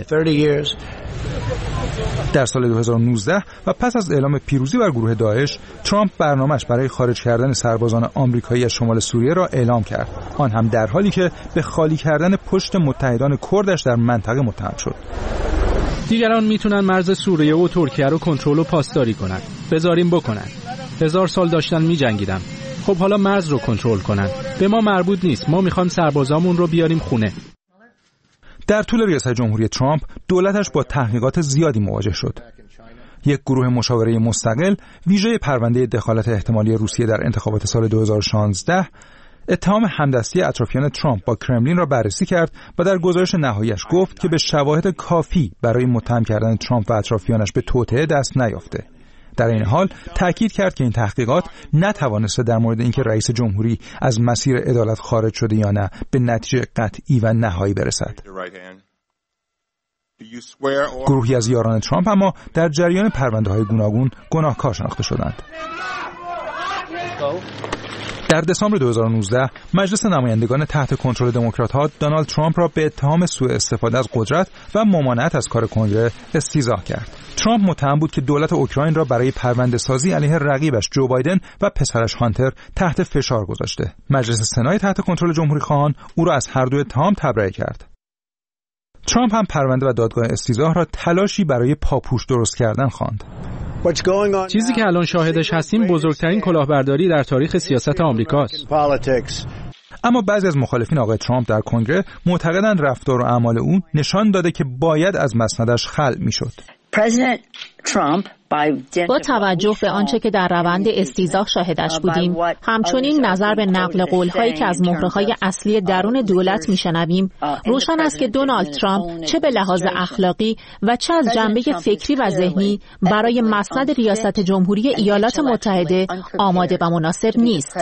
H: در سال 2019 و پس از اعلام پیروزی بر گروه داعش، ترامپ برنامه‌اش برای خارج کردن سربازان آمریکایی از شمال سوریه را اعلام کرد. آن هم در حالی که به خالی کردن پشت متحدان کردش در منطقه متهم شد.
L: دیگران میتونن مرز سوریه و ترکیه رو کنترل و پاسداری کنن. بذاریم بکنن. 1000 سال داشتن می‌جنگیدن. خب حالا مرز رو کنترل کنن. به ما مربوط نیست. ما می‌خوایم سربازامون رو بیاریم خونه.
H: در طول ریاست جمهوری ترامپ دولتش با تحقیقات زیادی مواجه شد. یک گروه مشاوره مستقل ویژه پرونده دخالت احتمالی روسیه در انتخابات سال 2016 اتهام همدستی اطرافیان ترامپ با کرملین را بررسی کرد و در گزارش نهاییش گفت که به شواهد کافی برای متهم کردن ترامپ و اطرافیانش به توطئه دست نیافته. در این حال تأکید کرد که این تحقیقات نتوانسته در مورد اینکه رئیس جمهوری از مسیر عدالت خارج شده یا نه به نتیجه قطعی و نهایی برسد. گروهی از یاران ترامپ اما در جریان پرونده‌های گوناگون گناهکار شناخته شدند. در دسامبر 2019 مجلس نمایندگان تحت کنترل دموکرات‌ها دونالد ترامپ را به اتهام سوء استفاده از قدرت و ممانعت از کار کنگره استیضاح کرد. ترامپ متهم بود که دولت اوکراین را برای پرونده‌سازی علیه رقیبش جو بایدن و پسرش هانتر تحت فشار گذاشته. مجلس سنای تحت کنترل جمهوری‌خواهان او را از هر دو اتهام تبرئه کرد. ترامپ هم پرونده و دادگاه استیضاح را تلاشی برای پاپوش درست کردن خواند.
L: چیزی که الان شاهدش هستیم بزرگترین کلاهبرداری در تاریخ سیاست آمریکاست.
H: اما بعضی از مخالفین آقای ترامپ در کنگره معتقدند رفتار و اعمال او نشان داده که باید از مسندش خلع میشد.
O: با توجه به آنچه که در روند استیضاح شاهدش بودیم، همچنین نظر به نقل قول‌هایی که از مهره‌های اصلی درون دولت میشنویم، روشن است که دونالد ترامپ چه به لحاظ اخلاقی و چه از جنبه فکری و ذهنی برای مسند ریاست جمهوری ایالات متحده آماده و مناسب نیست.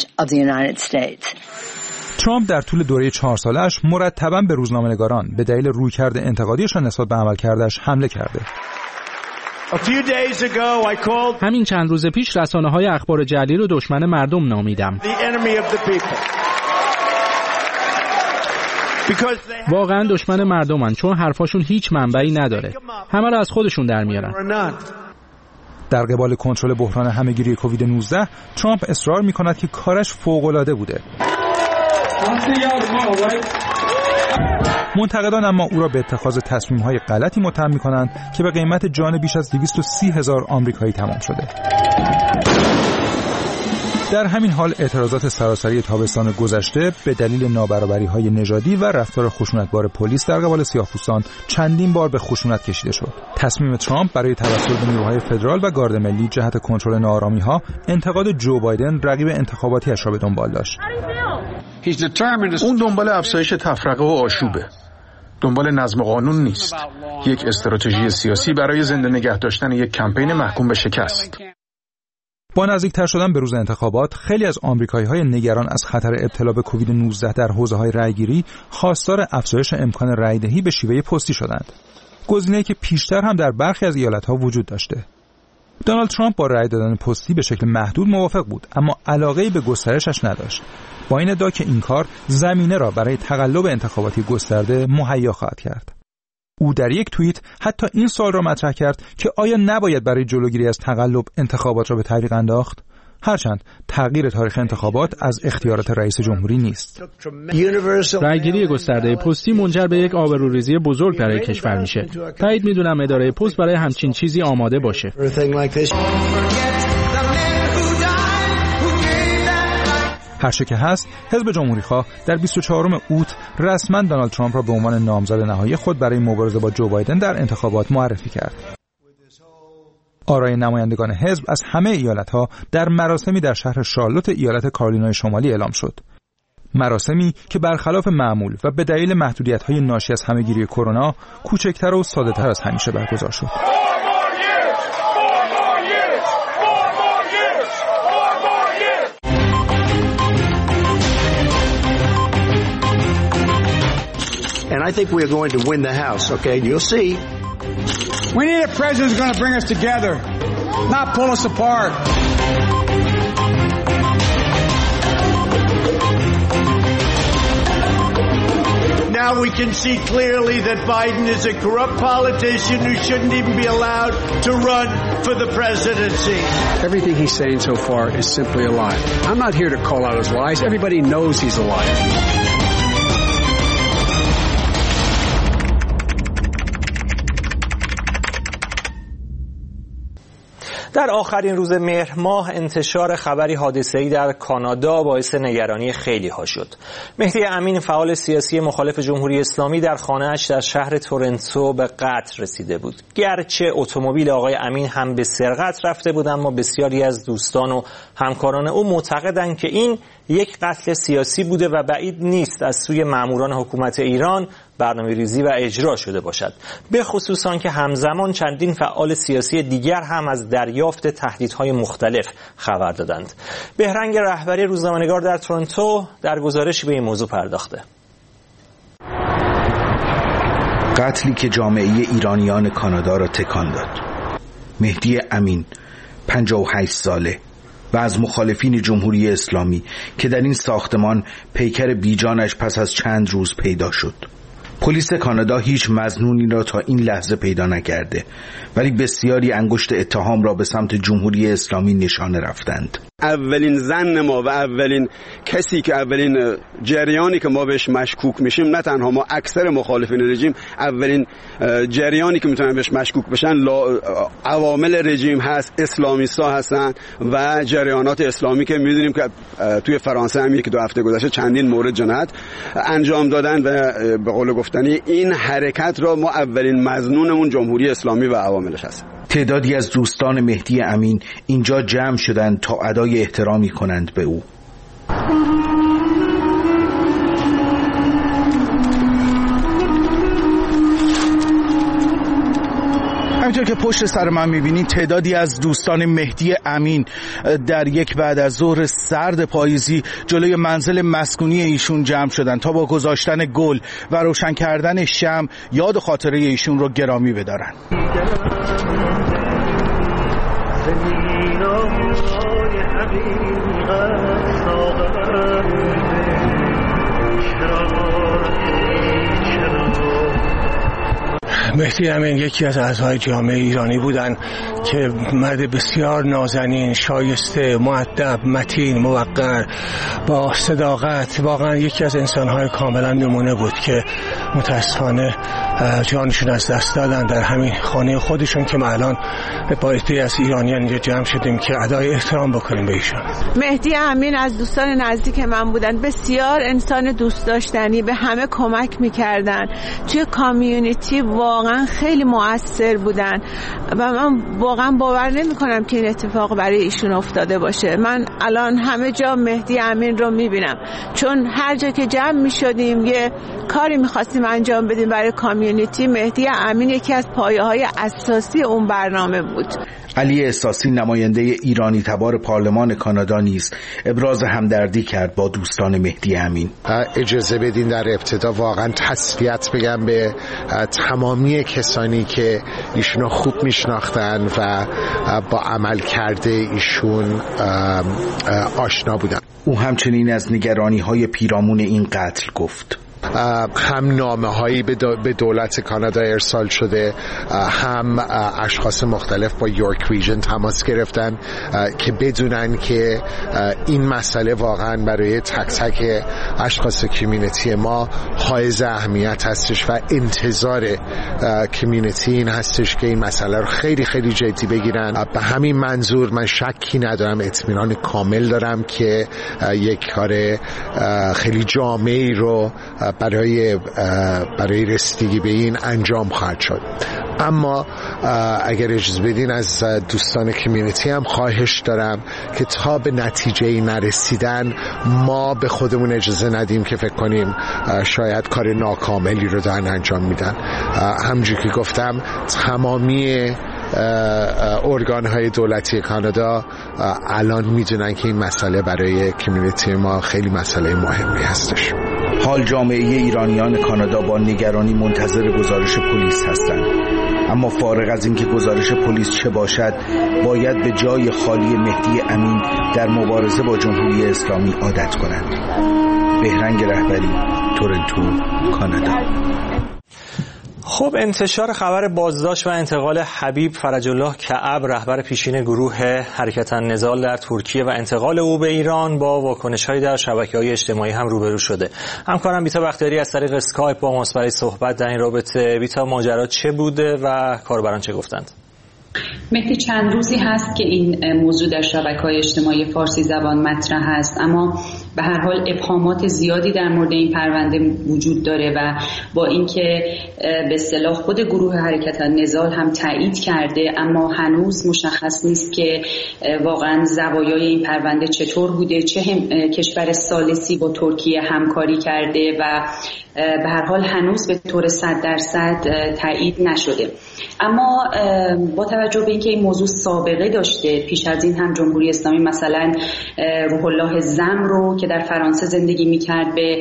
H: ترامپ در طول دوره 4 ساله‌اش مرتباً به روزنامه‌نگاران به دلیل رویکرد انتقادیشان نسبت به عملکردش حمله کرده.
L: همین چند روز پیش رسانه‌های اخبار جعلی رو دشمن مردم نامیدم. واقعا دشمن مردمن، چون حرفاشون هیچ منبعی نداره. همه رو از خودشون در میارن.
H: در قبال کنترل بحران همه‌گیری کووید 19 ترامپ اصرار می‌کند که کارش فوق‌العاده بوده. منتقدان اما او را به اتخاذ تصمیم‌های غلطی متهم می‌کنند که به قیمت جان بیش از 230,000 آمریکایی تمام شده. در همین حال اعتراضات سراسری تابستان گذشته به دلیل نابرابری‌های نژادی و رفتار خشونتبار پلیس در قبال سیاه‌پوستان چندین بار به خشونت کشیده شد. تصمیم ترامپ برای توسل به نیروهای فدرال و گارد ملی جهت کنترل ناآرامی‌ها انتقاد جو بایدن رقیب انتخاباتی‌اش را به دنبال داشت.
C: اون دنبال افزایش تفرقه و آشوبه. دنبال نظم قانون نیست. یک استراتژی سیاسی برای زنده نگه داشتن یک کمپین محکوم به شکست.
H: با نزدیکتر شدن به روز انتخابات، خیلی از آمریکایی‌های نگران از خطر ابتلا به کووید 19 در حوزه‌های رأیگیری خواستار افزایش امکان رأیدهی به شیوه پستی شدند. گزینه‌ای که پیشتر هم در برخی از ایالت‌ها وجود داشته. دونالد ترامپ با رأی دادن پستی به شکل محدود موافق بود، اما علاقه‌ای به گسترشش نداشت. با این ادعا که این کار زمینه را برای تقلب انتخاباتی گسترده مهیا خواهد کرد. او در یک توییت حتی این سوال را مطرح کرد که آیا نباید برای جلوگیری از تقلب انتخابات را به تعویق انداخت؟ هرچند تغییر تاریخ انتخابات از اختیارات رئیس جمهوری نیست.
L: رأیگیری گسترده پستی منجر به یک آبروریزی بزرگ برای کشور میشه. بعید میدونم اداره پست برای همچین چیزی آماده باشه.
H: هر چه که هست، حزب جمهوری‌خواه در 24 اوت رسما دونالد ترامپ را به عنوان نامزد نهایی خود برای مبارزه با جو بایدن در انتخابات معرفی کرد. آرای نمایندگان حزب از همه ایالت‌ها در مراسمی در شهر شارلوت ایالت کارولینای شمالی اعلام شد. مراسمی که برخلاف معمول و به دلیل محدودیت‌های ناشی از همه‌گیری کرونا کوچکتر و ساده‌تر از همیشه برگزار شد.
P: And I think we are going to win the House, okay? You'll see.
Q: We need a president who's going to bring us together, not pull us apart.
P: Now we can see clearly that Biden is a corrupt politician who shouldn't even be allowed to run for the presidency.
Q: Everything he's saying so far is simply a lie. I'm not here to call out his lies. Everybody knows he's a liar.
A: در آخرین روز مهر ماه انتشار خبری حادثه‌ای در کانادا باعث نگرانی خیلی ها شد. مهدی امین، فعال سیاسی مخالف جمهوری اسلامی، در خانه‌اش در شهر تورنتو به قتل رسیده بود. گرچه اتومبیل آقای امین هم به سرقت رفته بود، اما بسیاری از دوستان و همکاران او معتقدند که این یک قتل سیاسی بوده و بعید نیست از سوی ماموران حکومت ایران برنامه‌ریزی و اجرا شده باشد. به خصوص آنکه همزمان چندین فعال سیاسی دیگر هم از دریافت تهدیدهای مختلف خبر دادند. بهرنگ رهبری روزنامه‌نگار در تورنتو در گزارشی به این موضوع پرداخته.
R: قتلی که جامعه ایرانیان کانادا را تکان داد. مهدی امین 58 ساله و از مخالفین جمهوری اسلامی که در این ساختمان پیکر بیجانش پس از چند روز پیدا شد. پلیس کانادا هیچ مظنونی را تا این لحظه پیدا نکرده، ولی بسیاری انگشت اتهام را به سمت جمهوری اسلامی نشانه رفتند.
S: اولین ظن ما و اولین کسی که اولین جریانی که ما بهش مشکوک میشیم، نه تنها ما، اکثر مخالفین رژیم، اولین جریانی که میتونن بهش مشکوک بشن عوامل رژیم هست، اسلامیستا هستن و جریانات اسلامی که میدونیم که توی فرانسه هم یکی دو هفته گذشته چندین مورد جنایت انجام دادن و به قول گفتنی این حرکت را ما اولین مظنونمون جمهوری اسلامی و عواملش هست.
R: تعدادی از دوستان مهدی امین اینجا جمع شدند تا ادای احترامی کنند به او. همینطور که پشت سر من میبینید تعدادی از دوستان مهدی امین در یک بعد از ظهر سرد پاییزی جلوی منزل مسکونی ایشون جمع شدند تا با گذاشتن گل و روشن کردن شمع یاد و خاطره ایشون رو گرامی بدارن.
T: مهدی امین یکی از اعضای جامعه ایرانی بودن که مرد بسیار نازنین، شایسته، مؤدب، متین، موقر، با صداقت، واقعا یکی از انسان‌های کاملا نمونه بود که متاسفانه جانشون از دست دادن در همین خانه خودشون که ما الان با عده‌ای از ایرانیان اینجا جمع شدیم که ادای احترام بکنیم به ایشون.
U: مهدی امین از دوستان نزدیک من بودن، بسیار انسان دوست داشتنی، به همه کمک میکردن، توی کامیونیتی واقعا خیلی مؤثر بودن و من واقعا باور نمیکنم که این اتفاق برای ایشون افتاده باشه. من الان همه جا مهدی امین رو میبینم، چون هر جا که جمع میشدیم یه کاری میخواستیم انجام بدیم برای کامیونیتی، مهدی امین یکی از پایه‌های اساسی اون برنامه بود.
R: علی احساسی نماینده ایرانی تبار پارلمان کانادا نیز ابراز همدردی کرد با دوستان مهدی امین.
V: اجازه بدین در ابتدا واقعا تسلیت بگم به تمامی کسانی که ایشونو خوب میشناختن و با عمل کرده ایشون آشنا بودن.
R: او همچنین از نگرانی‌های پیرامون این قتل گفت.
V: هم نامه‌هایی به دولت کانادا ارسال شده، هم اشخاص مختلف با یورک ریژن تماس گرفتن که بدونن که این مسئله واقعا برای تک تک اشخاص کمیونیتی ما حائز اهمیت هستش و انتظار کمیونیتی این هستش که این مسئله رو خیلی خیلی جدی بگیرن. به همین منظور من شکی ندارم، اطمینان کامل دارم که یک کار خیلی جامعی رو برای رسیدگی به این انجام خواهد شد. اما اگر اجازه بدین از دوستان کمیونیتی هم خواهش دارم که تا به نتیجه نرسیدن ما به خودمون اجازه ندیم که فکر کنیم شاید کار ناکاملی رو دارن انجام میدن. همونجوری که گفتم تمامی ارگان‌های دولتی کانادا الان میدونن که این مسئله برای کمیونیتی ما خیلی مسئله مهمی هستش.
R: حال جامعه ایرانیان کانادا با نگرانی منتظر گزارش پلیس هستند، اما فارغ از اینکه گزارش پلیس چه باشد باید به جای خالی مهدی امین در مبارزه با جمهوری اسلامی عادت کنند. بهرنگ رهبری، تورنتو، کانادا.
A: خب انتشار خبر بازداشت و انتقال حبیب فرج الله کعب رهبر پیشین گروه حرکت النضال در ترکیه و انتقال او به ایران با واکنش‌های در شبکه‌های اجتماعی هم روبرو شده. همکارم بیتا بختیاری از طریق اسکایپ با ماست برای صحبت در این رابطه. بیتا، ماجرا چه بوده و کاربران چه گفتند؟
W: مهدی، چند روزی هست که این موضوع در شبکه‌های اجتماعی فارسی زبان مطرح است، اما به هر حال ابهامات زیادی در مورد این پرونده وجود داره و با اینکه به اصطلاح خود گروه حرکت النضال هم تایید کرده، اما هنوز مشخص نیست که واقعا زوایای این پرونده چطور بوده، چه کشور ثالثی با ترکیه همکاری کرده و به هر حال هنوز به طور 100% تایید نشده. اما با توجه به اینکه این موضوع سابقه داشته، پیش از این هم جمهوری اسلامی مثلا روح الله زم رو که در فرانسه زندگی میکرد به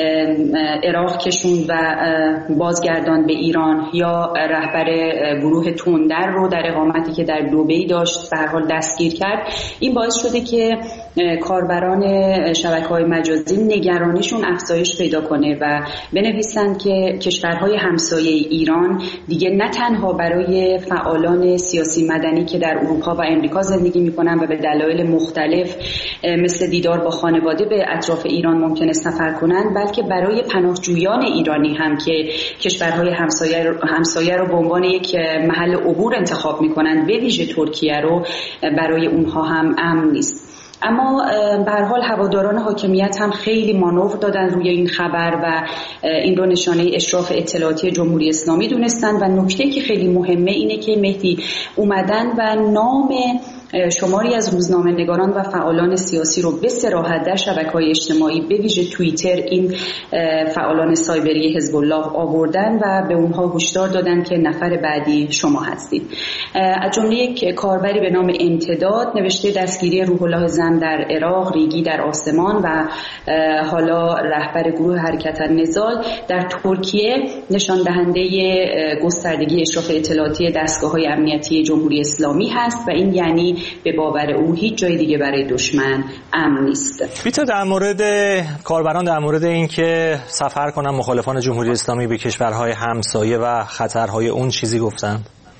W: عراق کشوند و بازگردان به ایران، یا رهبر گروه تندر رو در اقامتی که در دبی داشت به هر حال دستگیر کرد. این باعث شده که کاربران شبکه‌های مجازی نگرانیشون افزایش پیدا کنه و بنویسند که کشورهای همسایه ایران دیگه نه تنها برای فعالان سیاسی مدنی که در اروپا و امریکا زندگی میکنن و به دلایل مختلف مثل دیدار با خانواده به اطراف ایران ممکنه سفر کنند، بلکه برای پناهجویان ایرانی هم که کشورهای همسایه رو به عنوان یک محل عبور انتخاب میکنند، به ویژه ترکیه رو برای اونها هم امن نیست. اما به هر حال هواداران حاکمیت هم خیلی مانور دادن روی این خبر و این رو نشانه اشراف اطلاعاتی جمهوری اسلامی دونستن و نکته که خیلی مهمه اینه که مهدی اومدن و نام شماری از روزنامه‌نگاران و فعالان سیاسی رو به صراحت در شبکه‌های اجتماعی به ویژه توییتر این فعالان سایبری حزب الله آوردن و به اونها هشدار دادن که نفر بعدی شما هستید. از جمله یک کاربری به نام امتداد نوشته دستگیری روح الله زم در عراق، ریگی در آسمان و حالا رهبر گروه حرکت النضال در ترکیه نشان دهنده گستردگی اشراف اطلاعاتی دستگاه‌های امنیتی جمهوری اسلامی هست و این یعنی به باور او هیچ جای دیگه برای دشمن امن نیست.
A: بیتا، در مورد کاربران در مورد اینکه سفر کنن مخالفان جمهوری اسلامی به کشورهای همسایه و خطرهای اون چیزی گفتند؟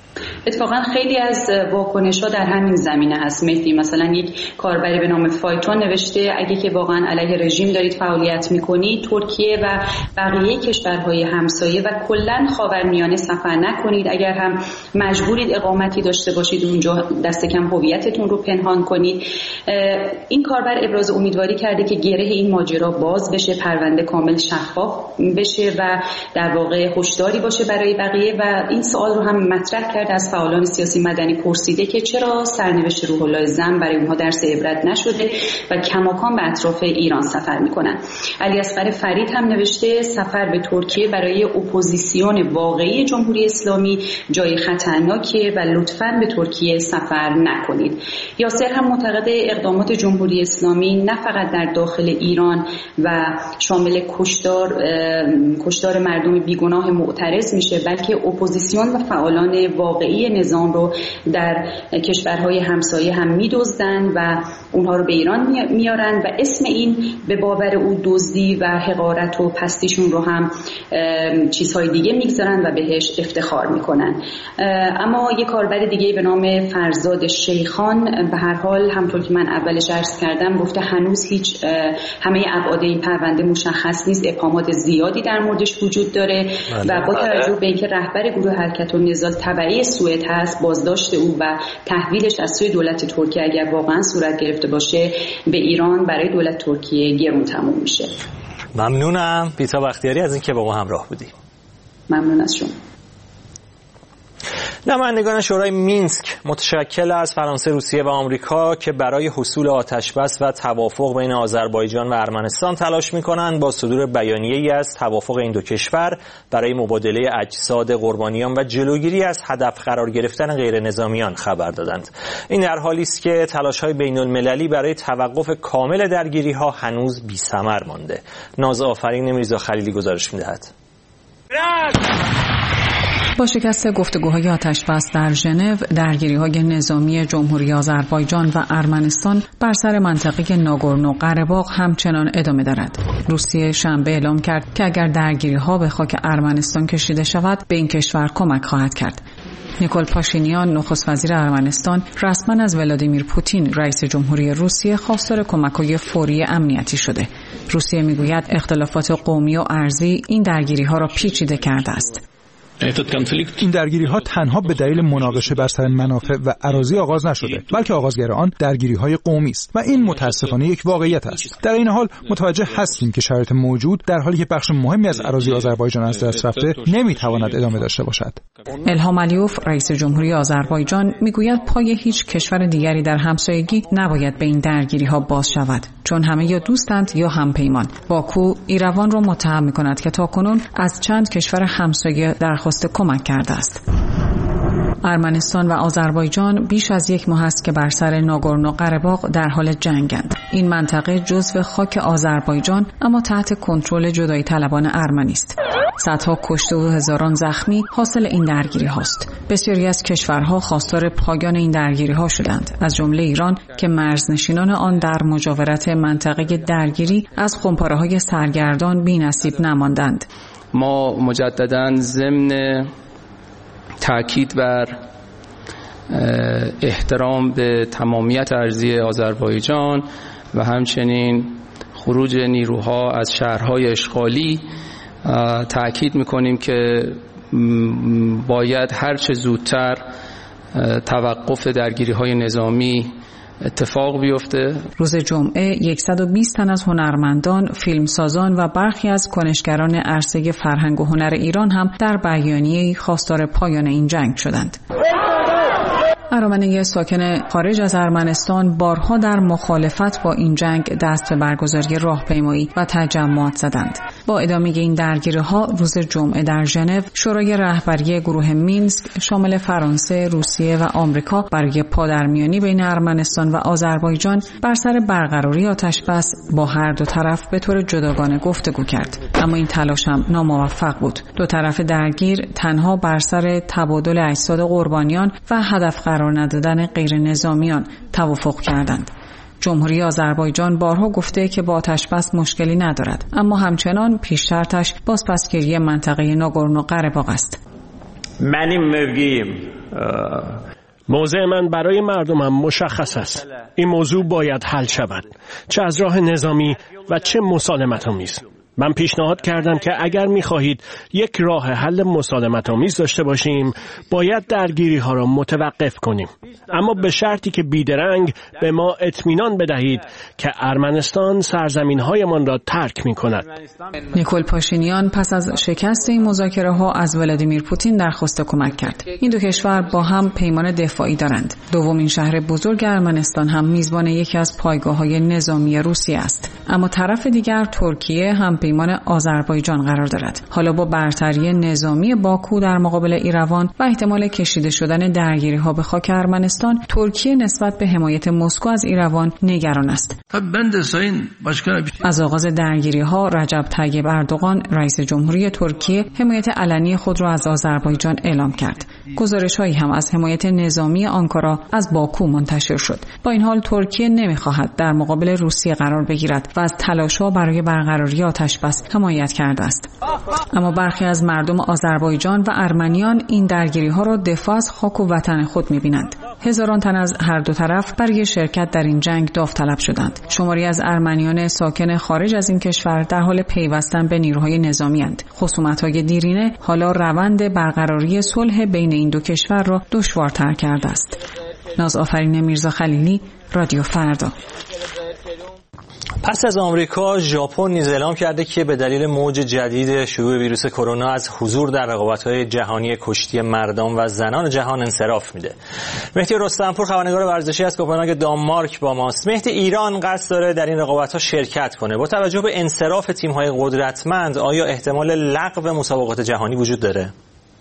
W: اتفاقا خیلی از واکنش‌ها در همین زمینه هست مهدی. مثلا یک کاربری به نام فایتون نوشته اگه که واقعا علیه رژیم دارید فعالیت میکنید، ترکیه و بقیه کشورهای همسایه و کلا خاورمیانه سفر نکنید. اگر هم مجبورید اقامتی داشته باشید اونجا، دست کم هویتتون رو پنهان کنید. این کاربر ابراز امیدواری کرده که گره این ماجرا باز بشه، پرونده کامل شفاف بشه و در واقع هشداری باشه برای بقیه. و این سوال رو هم مطرح کرد از فعالان سیاسی مدنی، پرسیده که چرا سرنوشت روح الله زم برای اونها درس عبرت نشده و کماکان به اطراف ایران سفر میکنن. علی اصغر فرید هم نوشته سفر به ترکیه برای اپوزیسیون واقعی جمهوری اسلامی جای خطرناکیه و لطفاً به ترکیه سفر نکنید. یاسر هم معتقد اقدامات جمهوری اسلامی نه فقط در داخل ایران و شامل کشتار مردم بیگناه معترض میشه، بلکه اپوزیسیون و فعالان واقعی نظام رو در کشورهای همسایه هم میدزدن و اونها رو به ایران میارن و اسم این به باور او دزدی و حقارت و پستیشون رو هم چیزهای دیگه میگذارن و بهش افتخار میکنن. اما یک کاربر دیگه به نام فرزاد شیخان به هر حال همطور که من اولش عرض کردم گفته هنوز هیچ همه ابعاد این پرونده مشخص نیست، ابهامات زیادی در موردش وجود داره و با توجه به اینکه رهبر گروه حرکت النضال تبعی سوئد هست، بازداشت او و تحویلش از سوی دولت ترکیه اگر واقعا صورت گرفته باشه به ایران برای دولت ترکیه گرون تموم میشه.
A: ممنونم بیتا بختیاری از اینکه با ما همراه بودی.
W: ممنون از شما.
A: نمایندگان شورای مینسک متشکل از فرانسه، روسیه و آمریکا که برای حصول آتشبس و توافق بین آذربایجان و ارمنستان تلاش می‌کنند، با صدور بیانیه‌ای از توافق این دو کشور برای مبادله اجساد قربانیان و جلوگیری از هدف قرار گرفتن غیر نظامیان خبر دادند. این در حالی است که تلاش‌های بین‌المللی برای توقف کامل درگیری‌ها هنوز بی‌ثمر مانده. ناز آفرین میرزا خلیلی گزارش می‌دهد.
B: با شکست گفتگوهای آتشبس در ژنو، درگیری‌های نظامی جمهوری آذربایجان و ارمنستان بر سر منطقه ناگورنو قره‌باغ همچنان ادامه دارد. روسیه شنبه اعلام کرد که اگر درگیری‌ها به خاک ارمنستان کشیده شود، به این کشور کمک خواهد کرد. نیکول پاشینیان نخست وزیر ارمنستان رسما از ولادیمیر پوتین رئیس جمهوری روسیه خواستار کمک‌های فوری امنیتی شده. روسیه میگوید اختلافات قومی و ارضی این درگیری‌ها را پیچیده کرده است.
H: این درگیری‌ها تنها به دلیل مناقشه بر سر منافع و اراضی آغاز نشده، بلکه آغازگر آن درگیری‌های قومی است و این متأسفانه یک واقعیت است. در این حال متوجه هستیم که شرایط موجود در حالی که بخش مهمی از اراضی آذربایجان از دست رفته نمی‌تواند ادامه داشته باشد.
B: الهام علیوف رئیس جمهوری آذربایجان میگوید پای هیچ کشور دیگری در همسایگی نباید به این درگیری‌ها باز شود، چون همه یا دوستند یا همپیمان. باکو ایروان را متهم می‌کند که تاکنون از چند کشور همسایه درخواست کمک کرده است. ارمنستان و آذربایجان بیش از یک ماه است که بر سر ناگورنو قره‌باغ در حال جنگند. این منطقه جزو خاک آذربایجان اما تحت کنترل جدایی طلبان ارمنی است. صدها کشته و هزاران زخمی حاصل این درگیری هاست. بسیاری از کشورها خواستار پایان این درگیری ها شدند، از جمله ایران که مرزنشینان آن در مجاورت منطقه درگیری از خمپاره‌های سرگردان بی‌نصیب نماندند.
D: ما مجدداً ضمن تأکید بر احترام به تمامیت ارضی آذربایجان و همچنین خروج نیروها از شهرهای اشغالی تأکید می‌کنیم که باید هرچه زودتر توقف درگیری‌های نظامی اتفاق بیفته.
B: روز جمعه 120 تن از هنرمندان، فیلمسازان و برخی از کنشگران عرصه فرهنگ و هنر ایران هم در بیانیه‌ای خواستار پایان این جنگ شدند. ارامنه ساکن خارج از ارمنستان بارها در مخالفت با این جنگ دست به برگزاری راهپیمایی و تجمعات زدند. با ادامه این درگیری‌ها روز جمعه در ژنو شورای رهبری گروه مینسک شامل فرانسه، روسیه و آمریکا برای پادرمیانی بین ارمنستان و آذربایجان بر سر برقراری آتشبس با هر دو طرف به طور جداگانه گفتگو کرد. اما این تلاش هم ناموفق بود. دو طرف درگیر تنها بر سر تبادل اجساد قربانیان و هدف قرار ندادن غیر نظامیان توافق کردند. جمهوری آذربایجان بارها گفته که با آتشبس مشکلی ندارد، اما همچنان پیش شرطش بازپسگیری منطقه ناگورنو قره‌باغ است.
E: Benim mövqeyim
N: موضع من برای مردمم مشخص است. این موضوع باید حل شود، چه از راه نظامی و چه مسالمت‌آمیز. من پیشنهاد کردم که اگر می‌خواهید یک راه حل مسالمت‌آمیز داشته باشیم، باید درگیری‌ها را متوقف کنیم، اما به شرطی که بیدرنگ به ما اطمینان بدهید که ارمنستان سرزمین‌هایمان را ترک می‌کند.
B: نیکول پاشینیان پس از شکست این مذاکره‌ها از ولادیمیر پوتین درخواست کمک کرد. این دو کشور با هم پیمان دفاعی دارند. دومین شهر بزرگ ارمنستان هم میزبان یکی از پایگاه‌های نظامی روسیه است. اما طرف دیگر ترکیه هم پیمان آذربایجان قرار دارد. حالا با برتری نظامی باکو در مقابل ایروان و احتمال کشیده شدن درگیری‌ها به خاک ارمنستان، ترکیه نسبت به حمایت مسکو از ایروان نگران است. از آغاز درگیری‌ها رجب طیب اردوغان رئیس جمهوری ترکیه حمایت علنی خود را از آذربایجان اعلام کرد. گزارش‌هایی هم از حمایت نظامی آنکارا از باکو منتشر شد. با این حال ترکیه نمی‌خواهد در مقابل روسیه قرار بگیرد و از تلاش‌ها برای برقراری آتش‌بس حمایت کرده است. اما برخی از مردم آذربایجان و ارمنیان این درگیری‌ها را دفاع از خاک و وطن خود می‌بینند. هزاران تن از هر دو طرف برای شرکت در این جنگ داوطلب شدند. شماری از ارمنیان ساکن خارج از این کشور در حال پیوستن به نیروهای نظامی اند. خصومت‌های دیرینه حالا روند برقراری صلح بین این دو کشور را دشوارتر کرده است. نازآفرین میرزا خلیلی، رادیو فردا.
A: پس از آمریکا، ژاپن نیز اعلام کرده که به دلیل موج جدید شیوع ویروس کرونا از حضور در رقابت‌های جهانی کشتی مردان و زنان جهان انصراف میده. مهدی رستمپور خبرنگار ورزشی از کوپنهاگ دانمارک با ماست. مهدی، ایران قصد داره در این رقابت‌ها شرکت کنه. با توجه به انصراف تیم‌های قدرتمند، آیا احتمال لغو مسابقات جهانی وجود داره؟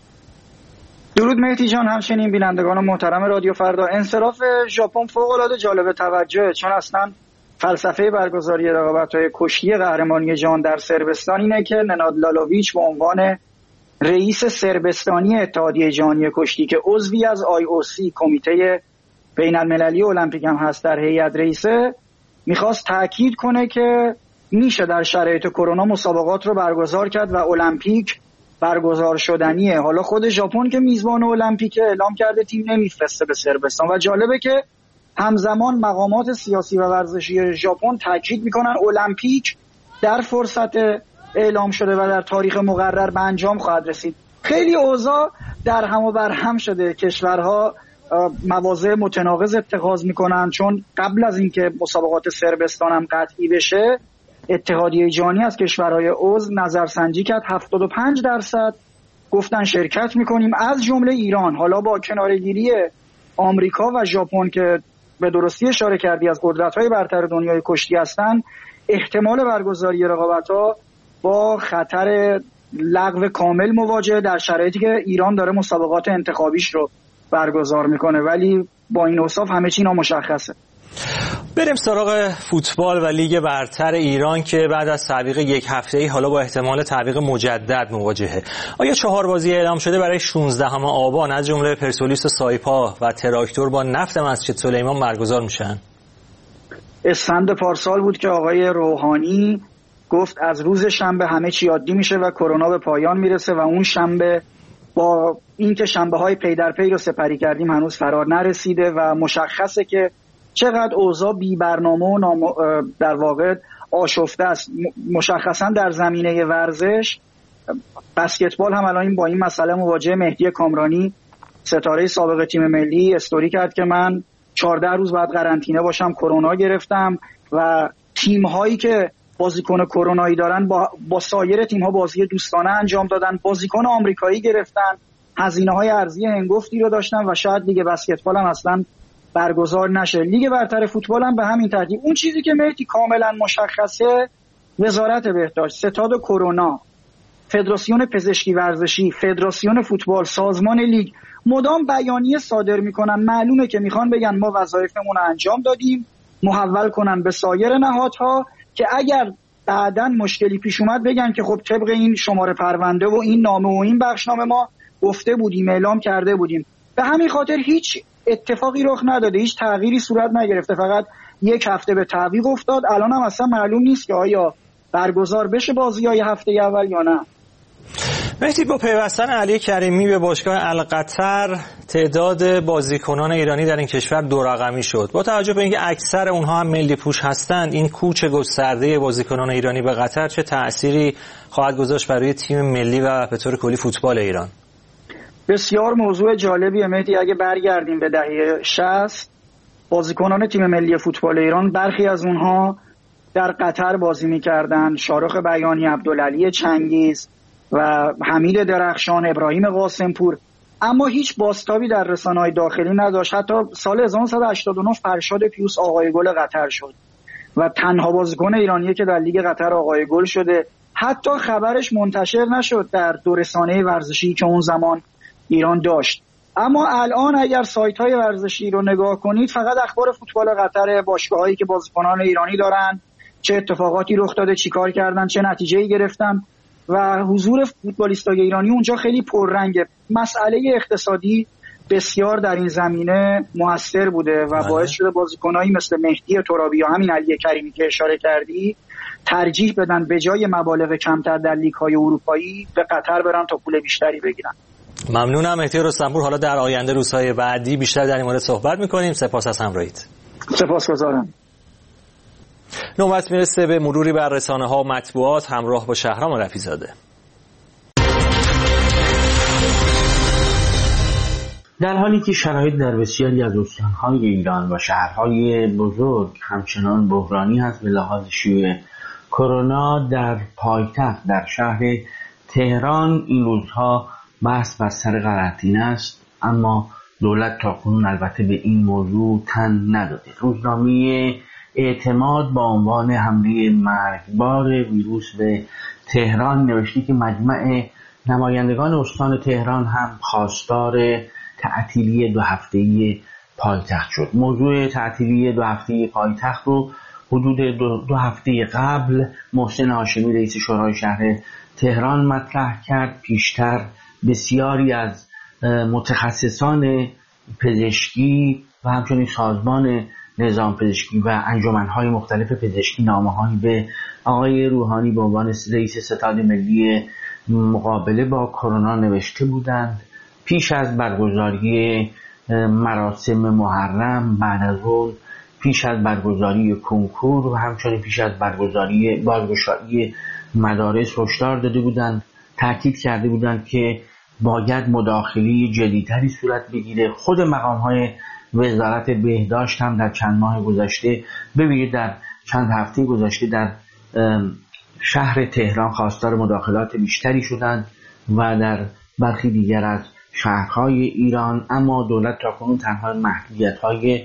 F: درود مهدی جان، همچنین بینندگان محترم رادیو فردا. انصراف ژاپن فوق‌العاده جالب توجهه، چون اصلا فلسفه برگزاری رقابت‌های کشتی قهرمانی جهان در صربستان اینه که نناد لالاویچ به عنوان رئیس صربستانی اتحادیه جهانی کشتی که عضوی از IOC کمیته بین‌المللی المپیک هم هست در هیئت رئیسه، میخواست تاکید کنه که میشه در شرایط کرونا مسابقات رو برگزار کرد و المپیک برگزار شدنیه. حالا خود ژاپن که میزبان المپیک اعلام کرده تیم نمیفرسته به صربستان و جالبه که همزمان مقامات سیاسی و ورزشی ژاپن تاکید میکنن المپیک در فرصت اعلام شده و در تاریخ مقرر به انجام خواهد رسید. خیلی اوضاع در هم و بر هم شده، کشورها مواضع متناقض اتخاذ میکنن، چون قبل از اینکه مسابقات صربستان هم قطعی بشه اتحادیه جهانی از کشورهای عضو نظرسنجی کرد، 75% گفتن شرکت میکنیم، از جمله ایران. حالا با کنارگیری آمریکا و ژاپن که به درستی اشاره کردی از قدرت‌های برتر دنیای کشتی هستن، احتمال برگزاری رقابت‌ها با خطر لغو کامل مواجه در شرایطی که ایران داره مسابقات انتخابیش رو برگزار میکنه. ولی با این اوصاف همه چی نامشخصه.
A: بریم سراغ فوتبال و لیگ برتر ایران که بعد از تعویق یک هفته‌ای حالا با احتمال تعویق مجدد مواجهه. آیا 4 بازی اعلام شده برای 16 آبان از جمله پرسپولیس و سایپا و تراکتور با نفت مسجد سلیمان برگزار میشن؟
F: اسفند پارسال بود که آقای روحانی گفت از روز شنبه همه چی عادی میشه و کرونا به پایان میرسه و اون شنبه با اینکه شنبه‌های پی در پی رو سپری کردیم هنوز فرار نرسیده و مشخصه که چقدر اوضاع بی برنامه و در واقع آشفته است. مشخصا در زمینه ورزش، بسکتبال هم الان با این مسئله مواجه. مهدی کامرانی ستاره سابق تیم ملی استوری کرد که من 14 روز بعد قرنطینه باشم کرونا گرفتم و تیم هایی که بازیکن کرونایی دارن با سایر تیم ها بازی دوستانه انجام دادن، بازیکن آمریکایی گرفتن، هزینه های ارزی هنگفتی رو داشتن و شاید لیگ بسکتبال هم اصلا برگزار نشه. لیگ برتر فوتبال هم به همین ترتیب. اون چیزی که مهدی کاملا مشخصه، وزارت بهداشت، ستاد کرونا، فدراسیون پزشکی ورزشی، فدراسیون فوتبال، سازمان لیگ مدام بیانیه صادر میکنن. معلومه که میخوان بگن ما وظایفمون رو انجام دادیم، محول کنن به سایر نهادها که اگر بعداً مشکلی پیش اومد بگن که خب طبق این شماره پرونده و این نامه و این بخشنامه ما گفته بودیم، اعلام کرده بودیم. به همین خاطر هیچ اتفاقی رخ نداده، هیچ تغییری صورت نگرفته، فقط یک هفته به تعویق افتاد. الان هم اصلا معلوم نیست که آیا برگزار بشه بازی‌های هفته اول یا نه.
A: مهدی، با پیوستن علی کریمی به باشگاه القطر تعداد بازیکنان ایرانی در این کشور 2 رقمی شد. با توجه به اینکه اکثر اونها هم ملی پوش هستند، این کوچ گسترده بازیکنان ایرانی به قطر چه تأثیری خواهد گذاشت برای تیم ملی و به طور کلی فوتبال ایران؟
F: بسیار موضوع جالبیه مهدی. اگه برگردیم به دهه 60، بازیکنان تیم ملی فوتبال ایران برخی از اونها در قطر بازی می‌کردند. شارخ بیانی، عبدالعلی چنگیز و حمید درخشان، ابراهیم قاسمپور، اما هیچ بازتابی در رسانه‌های داخلی نداشت. حتی سال 1989 فرشاد پیوس آقای گل قطر شد و تنها بازیکن ایرانی که در لیگ قطر آقای گل شده. حتی خبرش منتشر نشد در دو رسانه ورزشی که اون زمان ایران داشت. اما الان اگر سایت‌های ورزشی رو نگاه کنید، فقط اخبار فوتبال قطر، باشگاهایی که بازیکنان ایرانی دارن، چه اتفاقاتی رخ داده، چیکار کردن، چه نتیجه‌ای گرفتن و حضور فوتبالیستای ایرانی اونجا خیلی پررنگه. مسئله اقتصادی بسیار در این زمینه موثر بوده و باعث شده بازیکنایی مثل مهدی ترابی یا همین علی کریمی که اشاره کردی ترجیح بدن به جای مبالغ کمتر در لیگ‌های اروپایی به قطر برن تا پول بیشتری بگیرن.
A: ممنونم مهدی رستمپور. حالا در آینده روزهای بعدی بیشتر در این مورد صحبت می‌کنیم. سپاس از همراهیت.
F: سپاسگزارم.
A: نوبت میرسه به مروری بر رسانه‌ها و مطبوعات همراه با شهرام رفیع‌زاده.
E: در حالی که شرایط در بسیاری از استان‌های ایران و شهرهای بزرگ همچنان بحرانی هست به لحاظ شیوع کرونا، در پایتخت در شهر تهران این روزها بحث بر سر قرنطینه است، اما دولت تاکنون البته به این موضوع تن نداده. روزنامه اعتماد با عنوان حمله مرگبار ویروس به تهران نوشته که مجمع نمایندگان استان تهران هم خواستار تعطیلی 2 هفته‌ای پایتخت شد. موضوع تعطیلی 2 هفته‌ای پایتخت رو حدود 2 هفته قبل محسن هاشمی رئیس شورای شهر تهران مطرح کرد. پیشتر بسیاری از متخصصان پزشکی و همچنین سازمان نظام پزشکی و انجمن‌های مختلف پزشکی نامه‌هایی به آقای روحانی به عنوان رئیس ستاد ملی مقابله با کرونا نوشته بودند. پیش از برگزاری مراسم محرم، بعد از اون پیش از برگزاری کنکور و همچنین پیش از برگزاری بازگشایی مدارس هشدار داده بودند، تاکید کرده بودند که باید مداخله جدی‌تری صورت بگیره. خود مقام‌های وزارت بهداشت هم در چند ماه گذشته، ببینید در چند هفته گذشته، در شهر تهران خواستار مداخلات بیشتری شدند و در برخی دیگر از شهرهای ایران، اما دولت تاکنون تنها محدودیت‌های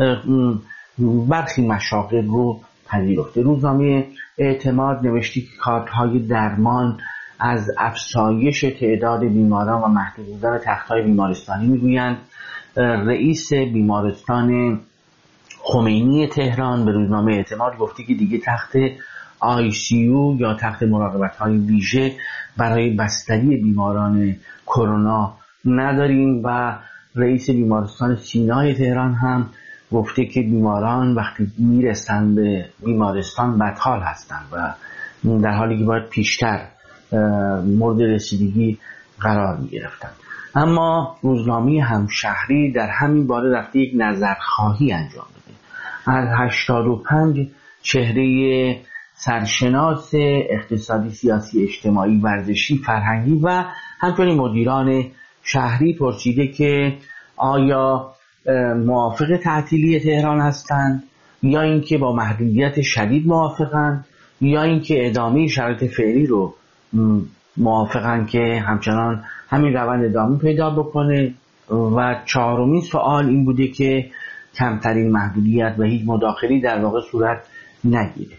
E: برخی مشاغل رو پذیرفته. روزنامه اعتماد نوشته که کارت‌های درمان از افزایش تعداد بیماران و محدود بودن تخت‌های بیمارستانی میگویند. رئیس بیمارستان خمینی تهران به روزنامه اعتماد گفته که دیگه تخت ICU یا تخت مراقبت‌های ویژه برای بستری بیماران کرونا نداریم و رئیس بیمارستان سینای تهران هم گفته که بیماران وقتی میرسن به بیمارستان بدحال هستند و در حالی که باید پیشتر مورد رسیدگی قرار میگرفتند. اما روزنامه همشهری در همین باره رفته یک نظرخواهی انجام داده. از 85 چهره سرشناس اقتصادی، سیاسی، اجتماعی، ورزشی، فرهنگی و همچنین مدیران شهری پرسیده که آیا موافق تعطیلی تهران هستند یا اینکه با محدودیت شدید موافقند یا اینکه ادامه شرایط فعلی رو موافقند که همچنان همین روند ادامه پیدا بکنه. و 4مین سوال این بوده که کمترین محدودیت و هیچ مداخلی در واقع صورت نگیره.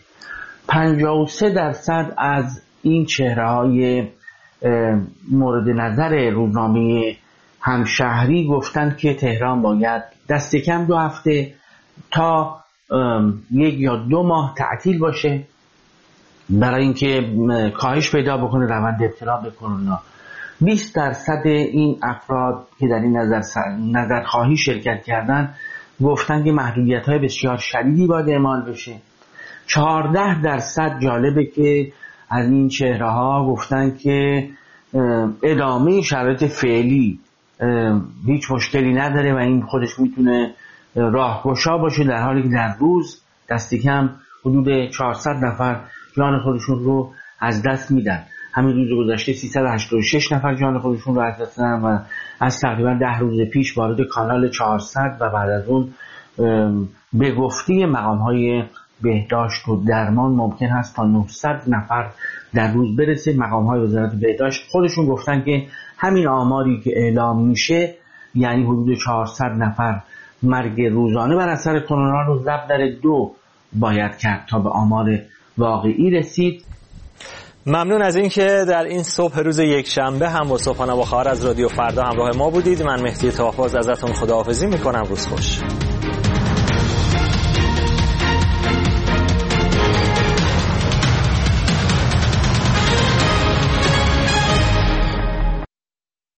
E: 53% از این چهره‌های مورد نظر روزنامه همشهری گفتند که تهران باید دست کم 2 هفته تا 1 یا 2 ماه تعطیل باشه برای اینکه کاهش پیدا بکنه روند ابتلا به کرونا. 20% این افراد که در این نظرخواهی شرکت کردند گفتند که محدودیت‌های بسیار شدیدی باید اعمال بشه. 14% جالبه که از این چهره‌ها گفتند که ادامه شرایط فعلی هیچ مشکلی نداره و این خودش میتونه راهگشا باشه، در حالی که در روز دستی کم حدود 400 نفر جان خودشون رو از دست میدن. همین روز گذشته 386 نفر جان خودشون رو از دست دادن و از تقریبا 10 روز پیش وارد کانال 400 و بعد از اون به گفته مقام‌های بهداشت و درمان ممکن هست تا 900 نفر در روز برسه. مقام‌های وزارت بهداشت خودشون گفتن که همین آماری که اعلام میشه یعنی حدود 400 نفر مرگ روزانه بر اثر کرونا رو ضرب در 2 باید کرد تا به آمار واقعی رسید.
A: ممنون از اینکه در این صبح روز یکشنبه هم با صبحانه با خبر از رادیو فردا همراه ما بودید. من مهدی طاهرباز ازتون خداحافظی میکنم. روز خوش.